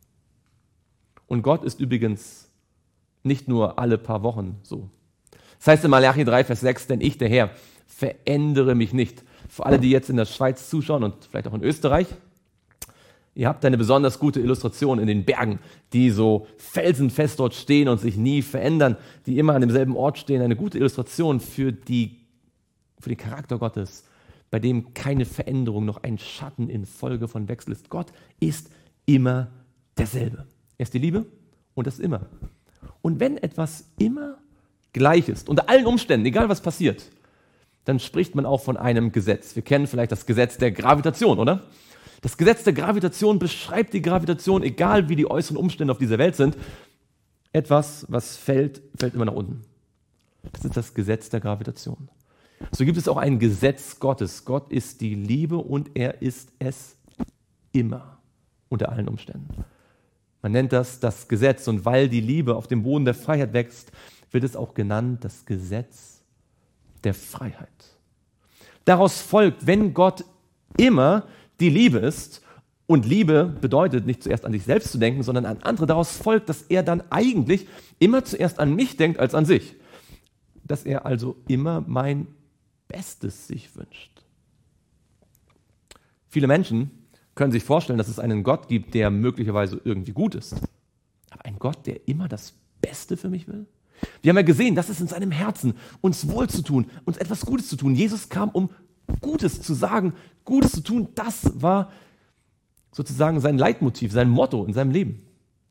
Und Gott ist übrigens nicht nur alle paar Wochen so. Das heißt in Malachi 3, Vers 6, denn ich, der Herr, verändere mich nicht. Für alle, die jetzt in der Schweiz zuschauen und vielleicht auch in Österreich, ihr habt eine besonders gute Illustration in den Bergen, die so felsenfest dort stehen und sich nie verändern, die immer an demselben Ort stehen. Eine gute Illustration für den Charakter Gottes, bei dem keine Veränderung noch ein Schatten in Folge von Wechsel ist. Gott ist immer derselbe. Er ist die Liebe und das immer. Und wenn etwas immer gleich ist, unter allen Umständen, egal was passiert, dann spricht man auch von einem Gesetz. Wir kennen vielleicht das Gesetz der Gravitation, oder? Das Gesetz der Gravitation beschreibt die Gravitation, egal wie die äußeren Umstände auf dieser Welt sind. Etwas, was fällt, fällt immer nach unten. Das ist das Gesetz der Gravitation. So gibt es auch ein Gesetz Gottes. Gott ist die Liebe und er ist es immer, unter allen Umständen. Man nennt das Gesetz und weil die Liebe auf dem Boden der Freiheit wächst, wird es auch genannt das Gesetz der Freiheit. Daraus folgt, wenn Gott immer die Liebe ist, und Liebe bedeutet nicht zuerst an sich selbst zu denken, sondern an andere, daraus folgt, dass er dann eigentlich immer zuerst an mich denkt als an sich. Dass er also immer mein Bestes sich wünscht. Viele Menschen können sich vorstellen, dass es einen Gott gibt, der möglicherweise irgendwie gut ist. Aber ein Gott, der immer das Beste für mich will? Wir haben ja gesehen, das ist in seinem Herzen, uns wohl zu tun, uns etwas Gutes zu tun. Jesus kam, um Gutes zu sagen, Gutes zu tun. Das war sozusagen sein Leitmotiv, sein Motto in seinem Leben.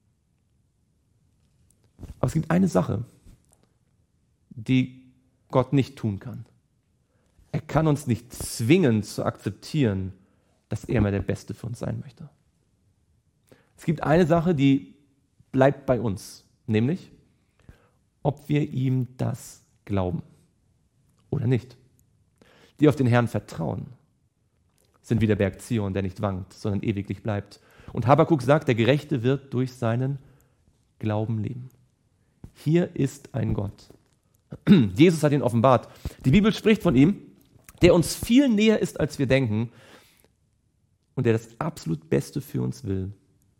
Aber es gibt eine Sache, die Gott nicht tun kann. Er kann uns nicht zwingen zu akzeptieren, dass er immer der Beste für uns sein möchte. Es gibt eine Sache, die bleibt bei uns, nämlich, ob wir ihm das glauben oder nicht. Die auf den Herrn vertrauen, sind wie der Berg Zion, der nicht wankt, sondern ewiglich bleibt. Und Habakuk sagt, der Gerechte wird durch seinen Glauben leben. Hier ist ein Gott, Jesus hat ihn offenbart. Die Bibel spricht von ihm, der uns viel näher ist, als wir denken und der das absolut Beste für uns will,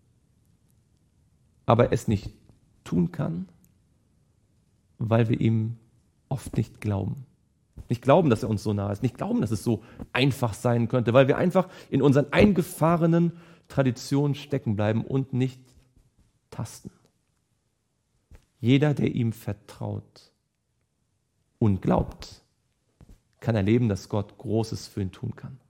aber es nicht tun kann, weil wir ihm oft nicht glauben. Nicht glauben, dass er uns so nah ist, nicht glauben, dass es so einfach sein könnte, weil wir einfach in unseren eingefahrenen Traditionen stecken bleiben und nicht tasten. Jeder, der ihm vertraut und glaubt, kann erleben, dass Gott Großes für ihn tun kann.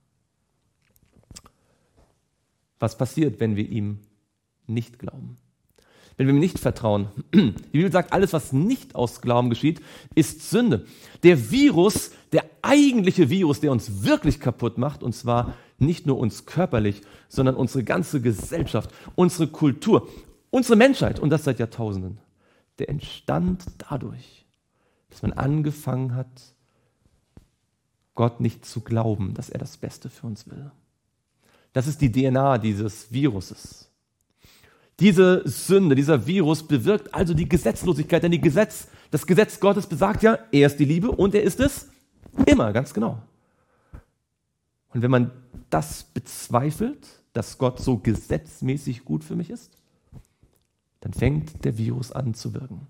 Was passiert, wenn wir ihm nicht glauben? Wenn wir ihm nicht vertrauen? Die Bibel sagt, alles, was nicht aus Glauben geschieht, ist Sünde. Der Virus, der eigentliche Virus, der uns wirklich kaputt macht, und zwar nicht nur uns körperlich, sondern unsere ganze Gesellschaft, unsere Kultur, unsere Menschheit, und das seit Jahrtausenden, der entstand dadurch, dass man angefangen hat, Gott nicht zu glauben, dass er das Beste für uns will. Das ist die DNA dieses Viruses. Diese Sünde, dieser Virus bewirkt also die Gesetzlosigkeit, denn das Gesetz Gottes besagt ja, er ist die Liebe und er ist es immer, ganz genau. Und wenn man das bezweifelt, dass Gott so gesetzmäßig gut für mich ist, dann fängt der Virus an zu wirken.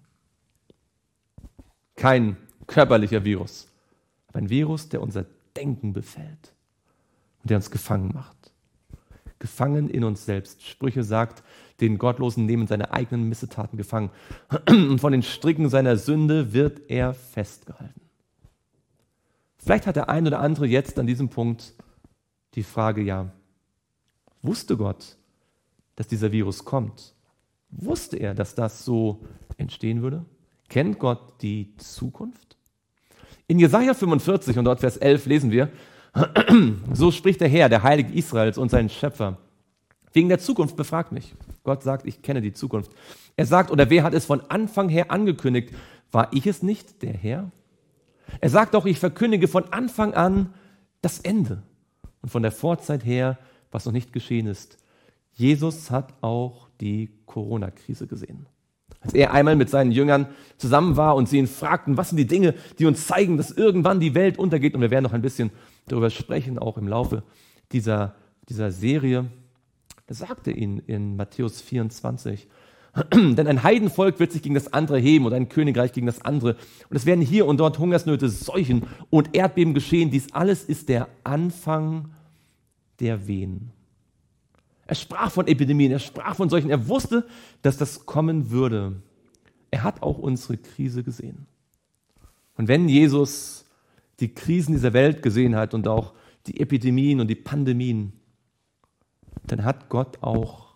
Kein körperlicher Virus, aber ein Virus, der unser Denken befällt und der uns gefangen macht. Gefangen in uns selbst. Sprüche sagt, den Gottlosen nehmen seine eigenen Missetaten gefangen und von den Stricken seiner Sünde wird er festgehalten. Vielleicht hat der ein oder andere jetzt an diesem Punkt die Frage, ja, wusste Gott, dass dieser Virus kommt? Wusste er, dass das so entstehen würde? Kennt Gott die Zukunft? In Jesaja 45 und dort Vers 11 lesen wir, so spricht der Herr, der Heilige Israels und sein Schöpfer. Wegen der Zukunft befragt mich. Gott sagt, ich kenne die Zukunft. Er sagt, oder wer hat es von Anfang her angekündigt? War ich es nicht, der Herr? Er sagt auch, ich verkündige von Anfang an das Ende und von der Vorzeit her, was noch nicht geschehen ist. Jesus hat auch die Corona-Krise gesehen. Als er einmal mit seinen Jüngern zusammen war und sie ihn fragten, was sind die Dinge, die uns zeigen, dass irgendwann die Welt untergeht. Und wir werden noch ein bisschen darüber sprechen, auch im Laufe dieser Serie. Da sagte ihnen in Matthäus 24, denn ein Heidenvolk wird sich gegen das andere heben und ein Königreich gegen das andere. Und es werden hier und dort Hungersnöte, Seuchen und Erdbeben geschehen. Dies alles ist der Anfang der Wehen. Er sprach von Epidemien, er sprach von Seuchen. Er wusste, dass das kommen würde. Er hat auch unsere Krise gesehen. Und wenn Jesus die Krisen dieser Welt gesehen hat und auch die Epidemien und die Pandemien, dann hat Gott auch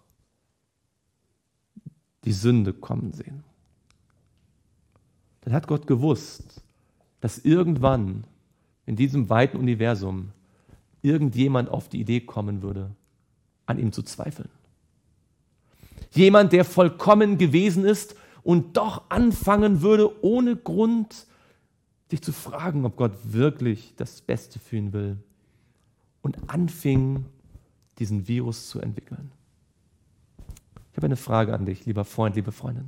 die Sünde kommen sehen. Dann hat Gott gewusst, dass irgendwann in diesem weiten Universum irgendjemand auf die Idee kommen würde, an ihm zu zweifeln. Jemand, der vollkommen gewesen ist und doch anfangen würde, ohne Grund sich zu fragen, ob Gott wirklich das Beste für ihn will, und anfing, diesen Virus zu entwickeln. Ich habe eine Frage an dich, lieber Freund, liebe Freundin.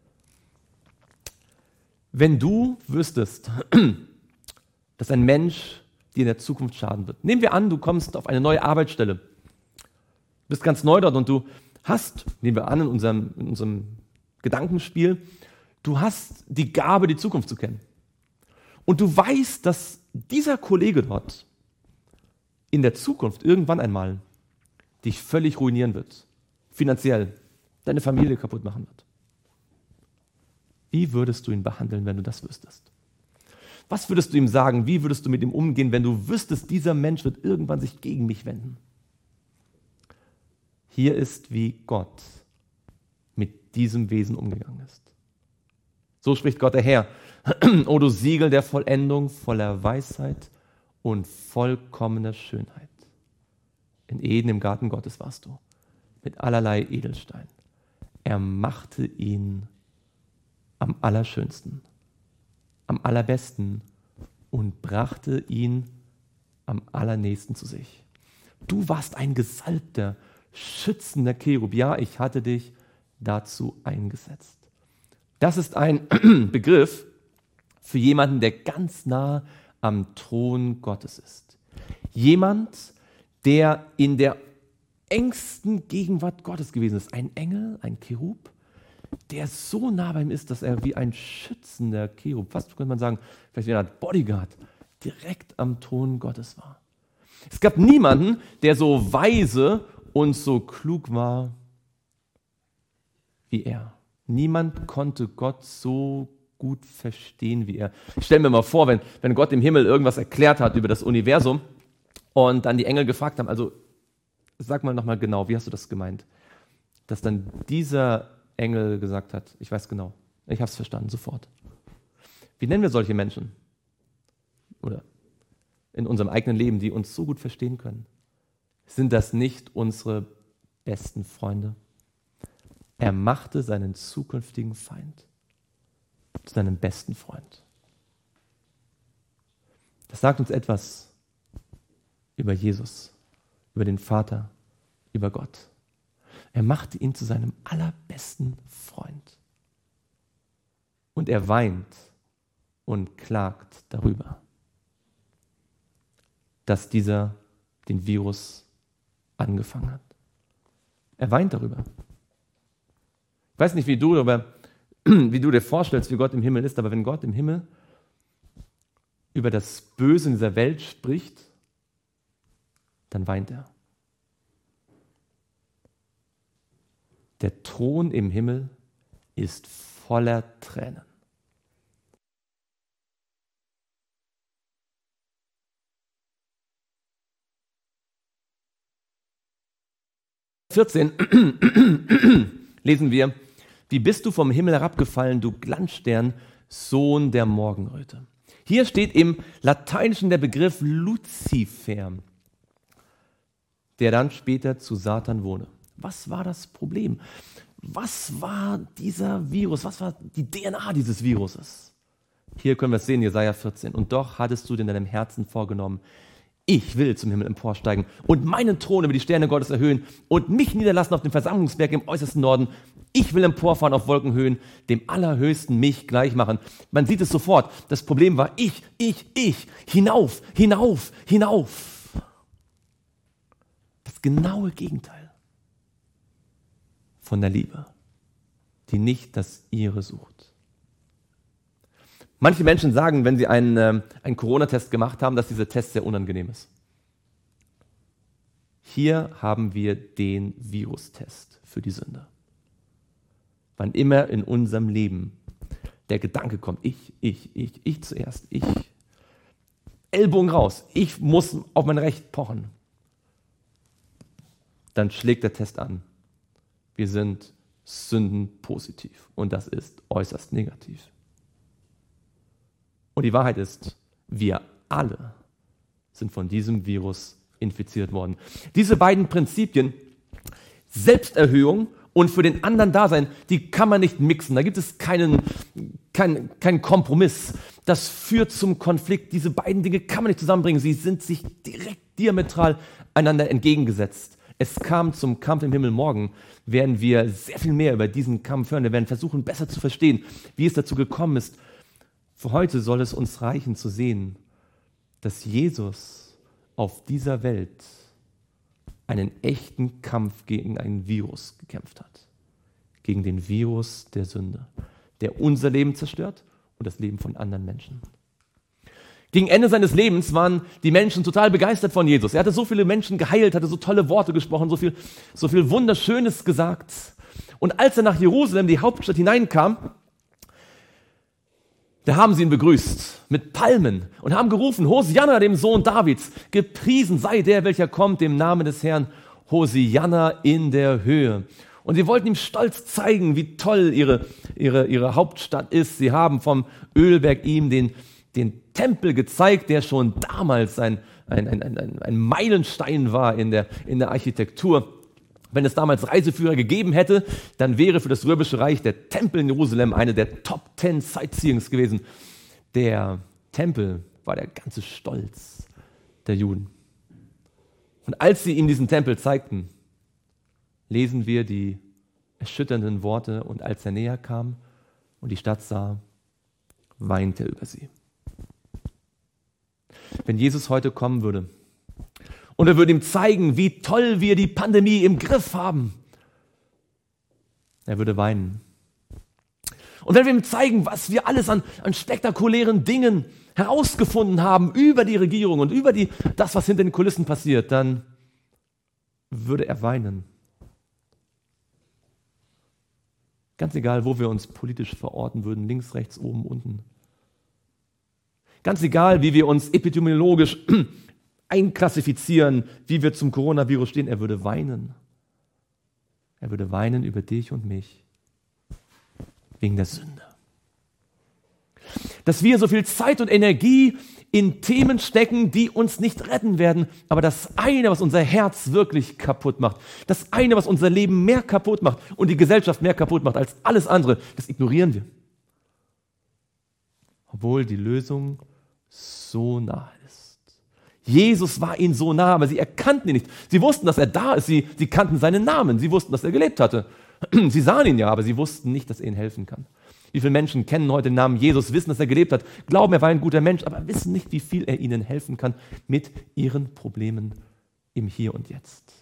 Wenn du wüsstest, dass ein Mensch dir in der Zukunft schaden wird, nehmen wir an, du kommst auf eine neue Arbeitsstelle, bist ganz neu dort und du hast, nehmen wir an in unserem Gedankenspiel, du hast die Gabe, die Zukunft zu kennen. Und du weißt, dass dieser Kollege dort in der Zukunft irgendwann einmal dich völlig ruinieren wird, finanziell, deine Familie kaputt machen wird. Wie würdest du ihn behandeln, wenn du das wüsstest? Was würdest du ihm sagen? Wie würdest du mit ihm umgehen, wenn du wüsstest, dieser Mensch wird irgendwann sich gegen mich wenden? Hier ist, wie Gott mit diesem Wesen umgegangen ist. So spricht Gott der Herr. O du Siegel der Vollendung, voller Weisheit und vollkommener Schönheit. In Eden im Garten Gottes warst du, mit allerlei Edelstein. Er machte ihn am allerschönsten, am allerbesten und brachte ihn am allernächsten zu sich. Du warst ein gesalbter, schützender Cherub. Ja, ich hatte dich dazu eingesetzt. Das ist ein Begriff, für jemanden, der ganz nah am Thron Gottes ist. Jemand, der in der engsten Gegenwart Gottes gewesen ist. Ein Engel, ein Cherub, der so nah bei ihm ist, dass er wie ein schützender Cherub, fast könnte man sagen, vielleicht wie eine Art Bodyguard, direkt am Thron Gottes war. Es gab niemanden, der so weise und so klug war wie er. Niemand konnte Gott so gut verstehen wie er. Ich stelle mir mal vor, wenn Gott im Himmel irgendwas erklärt hat über das Universum und dann die Engel gefragt haben, also sag mal nochmal genau, wie hast du das gemeint? Dass dann dieser Engel gesagt hat, ich weiß genau, ich habe es verstanden, sofort. Wie nennen wir solche Menschen? Oder in unserem eigenen Leben, die uns so gut verstehen können? Sind das nicht unsere besten Freunde? Er machte seinen zukünftigen Feind zu seinem besten Freund. Das sagt uns etwas über Jesus, über den Vater, über Gott. Er machte ihn zu seinem allerbesten Freund. Und er weint und klagt darüber, dass dieser den Virus angefangen hat. Er weint darüber. Ich weiß nicht, wie du dir vorstellst, wie Gott im Himmel ist, aber wenn Gott im Himmel über das Böse in dieser Welt spricht, dann weint er. Der Thron im Himmel ist voller Tränen. Vers 14 lesen wir, wie bist du vom Himmel herabgefallen, du Glanzstern, Sohn der Morgenröte. Hier steht im Lateinischen der Begriff Luzifer, der dann später zu Satan wurde. Was war das Problem? Was war dieser Virus? Was war die DNA dieses Viruses? Hier können wir es sehen, Jesaja 14. Und doch hattest du dir in deinem Herzen vorgenommen, ich will zum Himmel emporsteigen und meinen Thron über die Sterne Gottes erhöhen und mich niederlassen auf dem Versammlungsberg im äußersten Norden. Ich will emporfahren auf Wolkenhöhen, dem Allerhöchsten mich gleich machen. Man sieht es sofort. Das Problem war ich. Hinauf, hinauf, hinauf. Das genaue Gegenteil von der Liebe, die nicht das ihre sucht. Manche Menschen sagen, wenn sie einen Corona-Test gemacht haben, dass dieser Test sehr unangenehm ist. Hier haben wir den Virustest für die Sünde. Wann immer in unserem Leben der Gedanke kommt, ich zuerst, ich, Ellbogen raus, ich muss auf mein Recht pochen, dann schlägt der Test an. Wir sind sündenpositiv und das ist äußerst negativ. Und die Wahrheit ist, wir alle sind von diesem Virus infiziert worden. Diese beiden Prinzipien, Selbsterhöhung und für den anderen Dasein, die kann man nicht mixen. Da gibt es keinen Kompromiss. Das führt zum Konflikt. Diese beiden Dinge kann man nicht zusammenbringen. Sie sind sich direkt diametral einander entgegengesetzt. Es kam zum Kampf im Himmel. Morgen werden wir sehr viel mehr über diesen Kampf hören. Wir werden versuchen, besser zu verstehen, wie es dazu gekommen ist. Für heute soll es uns reichen zu sehen, dass Jesus auf dieser Welt einen echten Kampf gegen ein Virus gekämpft hat. Gegen den Virus der Sünde, der unser Leben zerstört und das Leben von anderen Menschen. Gegen Ende seines Lebens waren die Menschen total begeistert von Jesus. Er hatte so viele Menschen geheilt, hatte so tolle Worte gesprochen, so viel Wunderschönes gesagt. Und als er nach Jerusalem, die Hauptstadt, hineinkam, da haben sie ihn begrüßt mit Palmen und haben gerufen, Hosianna, dem Sohn Davids, gepriesen sei der, welcher kommt, im Namen des Herrn, Hosianna in der Höhe. Und sie wollten ihm stolz zeigen, wie toll ihre Hauptstadt ist. Sie haben vom Ölberg ihm den Tempel gezeigt, der schon damals ein Meilenstein war in der Architektur. Wenn es damals Reiseführer gegeben hätte, dann wäre für das Römische Reich der Tempel in Jerusalem eine der Top 10 Sightseeings gewesen. Der Tempel war der ganze Stolz der Juden. Und als sie ihm diesen Tempel zeigten, lesen wir die erschütternden Worte, und als er näher kam und die Stadt sah, weint er über sie. Wenn Jesus heute kommen würde und er würde ihm zeigen, wie toll wir die Pandemie im Griff haben, er würde weinen. Und wenn wir ihm zeigen, was wir alles an spektakulären Dingen herausgefunden haben über die Regierung und über das, was hinter den Kulissen passiert, dann würde er weinen. Ganz egal, wo wir uns politisch verorten würden, links, rechts, oben, unten. Ganz egal, wie wir uns epidemiologisch einklassifizieren, wie wir zum Coronavirus stehen, er würde weinen. Er würde weinen über dich und mich, wegen der Sünde. Dass wir so viel Zeit und Energie in Themen stecken, die uns nicht retten werden, aber das eine, was unser Herz wirklich kaputt macht, das eine, was unser Leben mehr kaputt macht und die Gesellschaft mehr kaputt macht als alles andere, das ignorieren wir. Obwohl die Lösung so nah ist. Jesus war ihnen so nah, aber sie erkannten ihn nicht. Sie wussten, dass er da ist. Sie kannten seinen Namen. Sie wussten, dass er gelebt hatte. Sie sahen ihn ja, aber sie wussten nicht, dass er ihnen helfen kann. Wie viele Menschen kennen heute den Namen Jesus, wissen, dass er gelebt hat, glauben, er war ein guter Mensch, aber wissen nicht, wie viel er ihnen helfen kann mit ihren Problemen im Hier und Jetzt.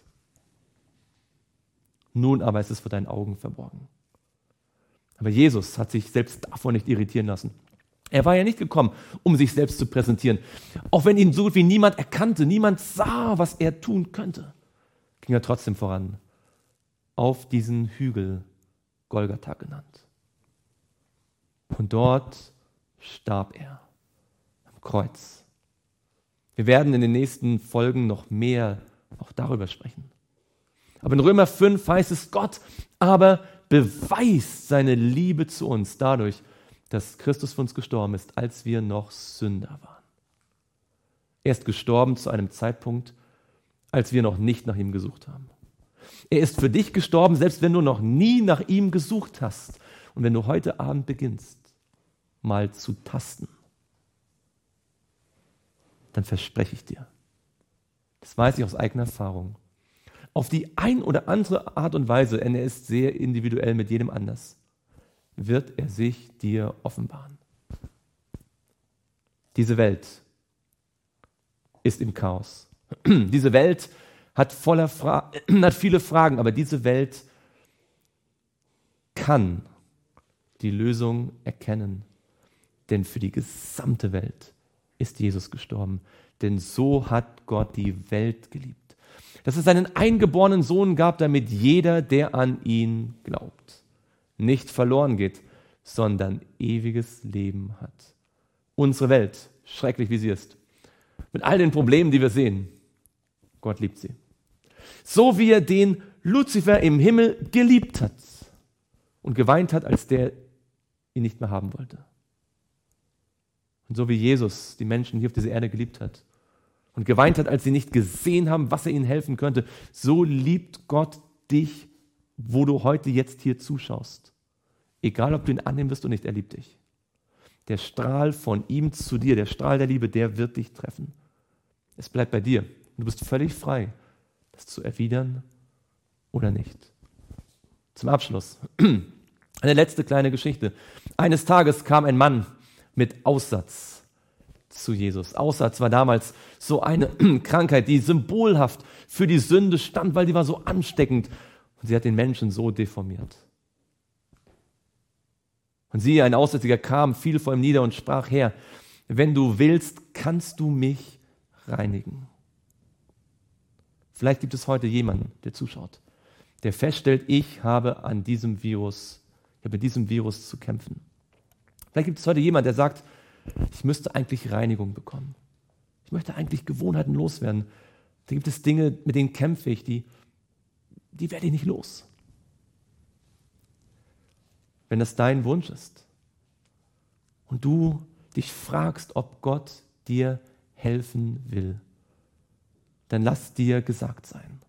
Nun aber ist es vor deinen Augen verborgen. Aber Jesus hat sich selbst davon nicht irritieren lassen. Er war ja nicht gekommen, um sich selbst zu präsentieren. Auch wenn ihn so gut wie niemand erkannte, niemand sah, was er tun könnte, ging er trotzdem voran. Auf diesen Hügel, Golgatha genannt. Und dort starb er am Kreuz. Wir werden in den nächsten Folgen noch mehr auch darüber sprechen. Aber in Römer 5 heißt es, Gott aber beweist seine Liebe zu uns dadurch, dass Christus für uns gestorben ist, als wir noch Sünder waren. Er ist gestorben zu einem Zeitpunkt, als wir noch nicht nach ihm gesucht haben. Er ist für dich gestorben, selbst wenn du noch nie nach ihm gesucht hast. Und wenn du heute Abend beginnst, mal zu tasten, dann verspreche ich dir, das weiß ich aus eigener Erfahrung, auf die ein oder andere Art und Weise, denn er ist sehr individuell mit jedem anders, wird er sich dir offenbaren. Diese Welt ist im Chaos. Diese Welt hat viele Fragen, aber diese Welt kann die Lösung erkennen. Denn für die gesamte Welt ist Jesus gestorben. Denn so hat Gott die Welt geliebt, dass es seinen eingeborenen Sohn gab, damit jeder, der an ihn glaubt, nicht verloren geht, sondern ewiges Leben hat. Unsere Welt, schrecklich wie sie ist, mit all den Problemen, die wir sehen, Gott liebt sie. So wie er den Luzifer im Himmel geliebt hat und geweint hat, als der ihn nicht mehr haben wollte. Und so wie Jesus die Menschen hier auf dieser Erde geliebt hat und geweint hat, als sie nicht gesehen haben, was er ihnen helfen könnte, so liebt Gott dich, wo du heute jetzt hier zuschaust. Egal, ob du ihn annehmen wirst oder nicht, er liebt dich. Der Strahl von ihm zu dir, der Strahl der Liebe, der wird dich treffen. Es bleibt bei dir. Du bist völlig frei, das zu erwidern oder nicht. Zum Abschluss eine letzte kleine Geschichte. Eines Tages kam ein Mann mit Aussatz zu Jesus. Aussatz war damals so eine Krankheit, die symbolhaft für die Sünde stand, weil die war so ansteckend und sie hat den Menschen so deformiert. Und siehe, ein Aussätziger kam, fiel vor ihm nieder und sprach: Herr, wenn du willst, kannst du mich reinigen. Vielleicht gibt es heute jemanden, der zuschaut, der feststellt, ich habe mit diesem Virus zu kämpfen. Vielleicht gibt es heute jemanden, der sagt, ich müsste eigentlich Reinigung bekommen. Ich möchte eigentlich Gewohnheiten loswerden. Da gibt es Dinge, mit denen kämpfe ich, die werde ich nicht los. Wenn das dein Wunsch ist und du dich fragst, ob Gott dir helfen will, dann lass dir gesagt sein: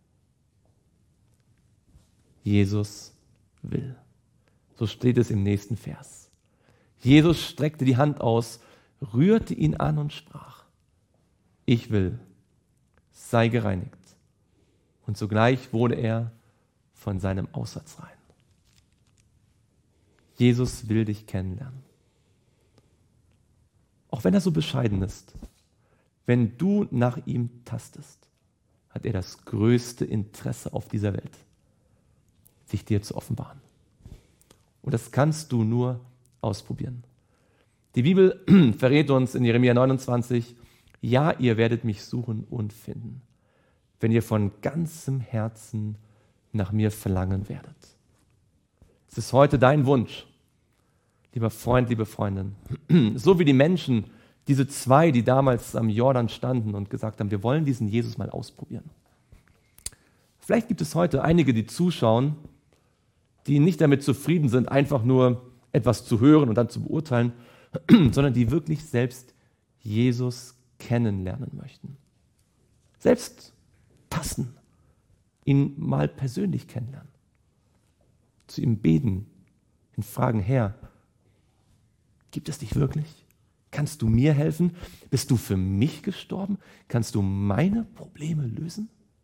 Jesus will. So steht es im nächsten Vers. Jesus streckte die Hand aus, rührte ihn an und sprach: Ich will, sei gereinigt. Und sogleich wurde er von seinem Aussatz rein. Jesus will dich kennenlernen. auch wenn er so bescheiden ist, wenn du nach ihm tastest, hat er das größte Interesse auf dieser Welt, sich dir zu offenbaren. Und das kannst du nur ausprobieren. Die Bibel verrät uns in Jeremia 29, ja, ihr werdet mich suchen und finden, wenn ihr von ganzem Herzen nach mir verlangen werdet. Es ist heute dein Wunsch, lieber Freund, liebe Freundin, so wie die Menschen, diese zwei, die damals am Jordan standen und gesagt haben, wir wollen diesen Jesus mal ausprobieren. Vielleicht gibt es heute einige, die zuschauen, die nicht damit zufrieden sind, einfach nur etwas zu hören und dann zu beurteilen, sondern die wirklich selbst Jesus kennenlernen möchten. Selbst tasten, ihn mal persönlich kennenlernen, zu ihm beten, ihn fragen, Herr, gibt es dich wirklich? Kannst du mir helfen? Bist du für mich gestorben? Kannst du meine Probleme lösen?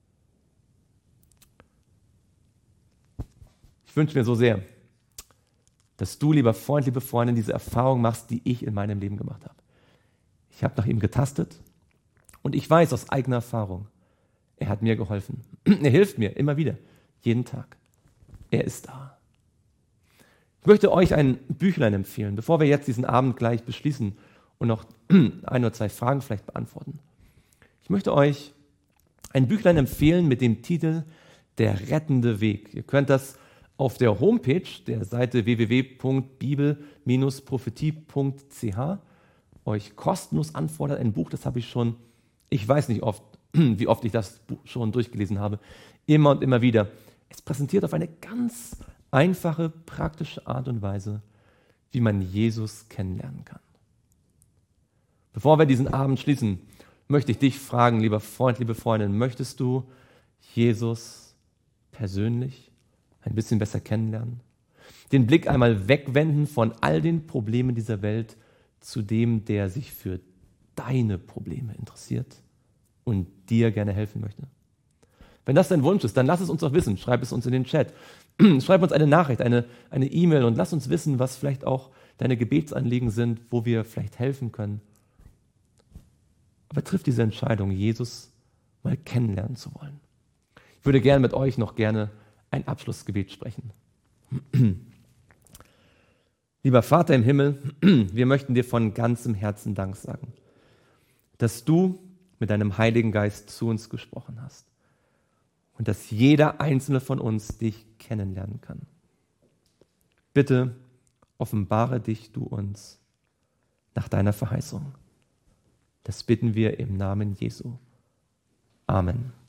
Ich wünsche mir so sehr, dass du, lieber Freund, liebe Freundin, diese Erfahrung machst, die ich in meinem Leben gemacht habe. Ich habe nach ihm getastet und ich weiß aus eigener Erfahrung, er hat mir geholfen. Er hilft mir immer wieder, jeden Tag. Er ist da. Ich möchte euch ein Büchlein empfehlen, bevor wir jetzt diesen Abend gleich beschließen und noch ein oder zwei Fragen vielleicht beantworten. Ich möchte euch ein Büchlein empfehlen mit dem Titel Der rettende Weg. Ihr könnt das auf der Homepage der Seite www.bibel-prophetie.ch euch kostenlos anfordern. Ein Buch, das habe ich schon, ich weiß nicht oft, wie oft ich das Buch schon durchgelesen habe, immer und immer wieder. Es präsentiert auf eine ganz einfache, praktische Art und Weise, wie man Jesus kennenlernen kann. Bevor wir diesen Abend schließen, möchte ich dich fragen, lieber Freund, liebe Freundin, möchtest du Jesus persönlich ein bisschen besser kennenlernen? Den Blick einmal wegwenden von all den Problemen dieser Welt zu dem, der sich für deine Probleme interessiert und dir gerne helfen möchte? Wenn das dein Wunsch ist, dann lass es uns doch wissen. Schreib es uns in den Chat. Schreib uns eine Nachricht, eine E-Mail und lass uns wissen, was vielleicht auch deine Gebetsanliegen sind, wo wir vielleicht helfen können. Aber triff diese Entscheidung, Jesus mal kennenlernen zu wollen. Ich würde gerne mit euch noch gerne ein Abschlussgebet sprechen. Lieber Vater im Himmel, wir möchten dir von ganzem Herzen Dank sagen, dass du mit deinem Heiligen Geist zu uns gesprochen hast und dass jeder einzelne von uns dich kennenlernen kann. Bitte offenbare dich du uns nach deiner Verheißung. Das bitten wir im Namen Jesu. Amen.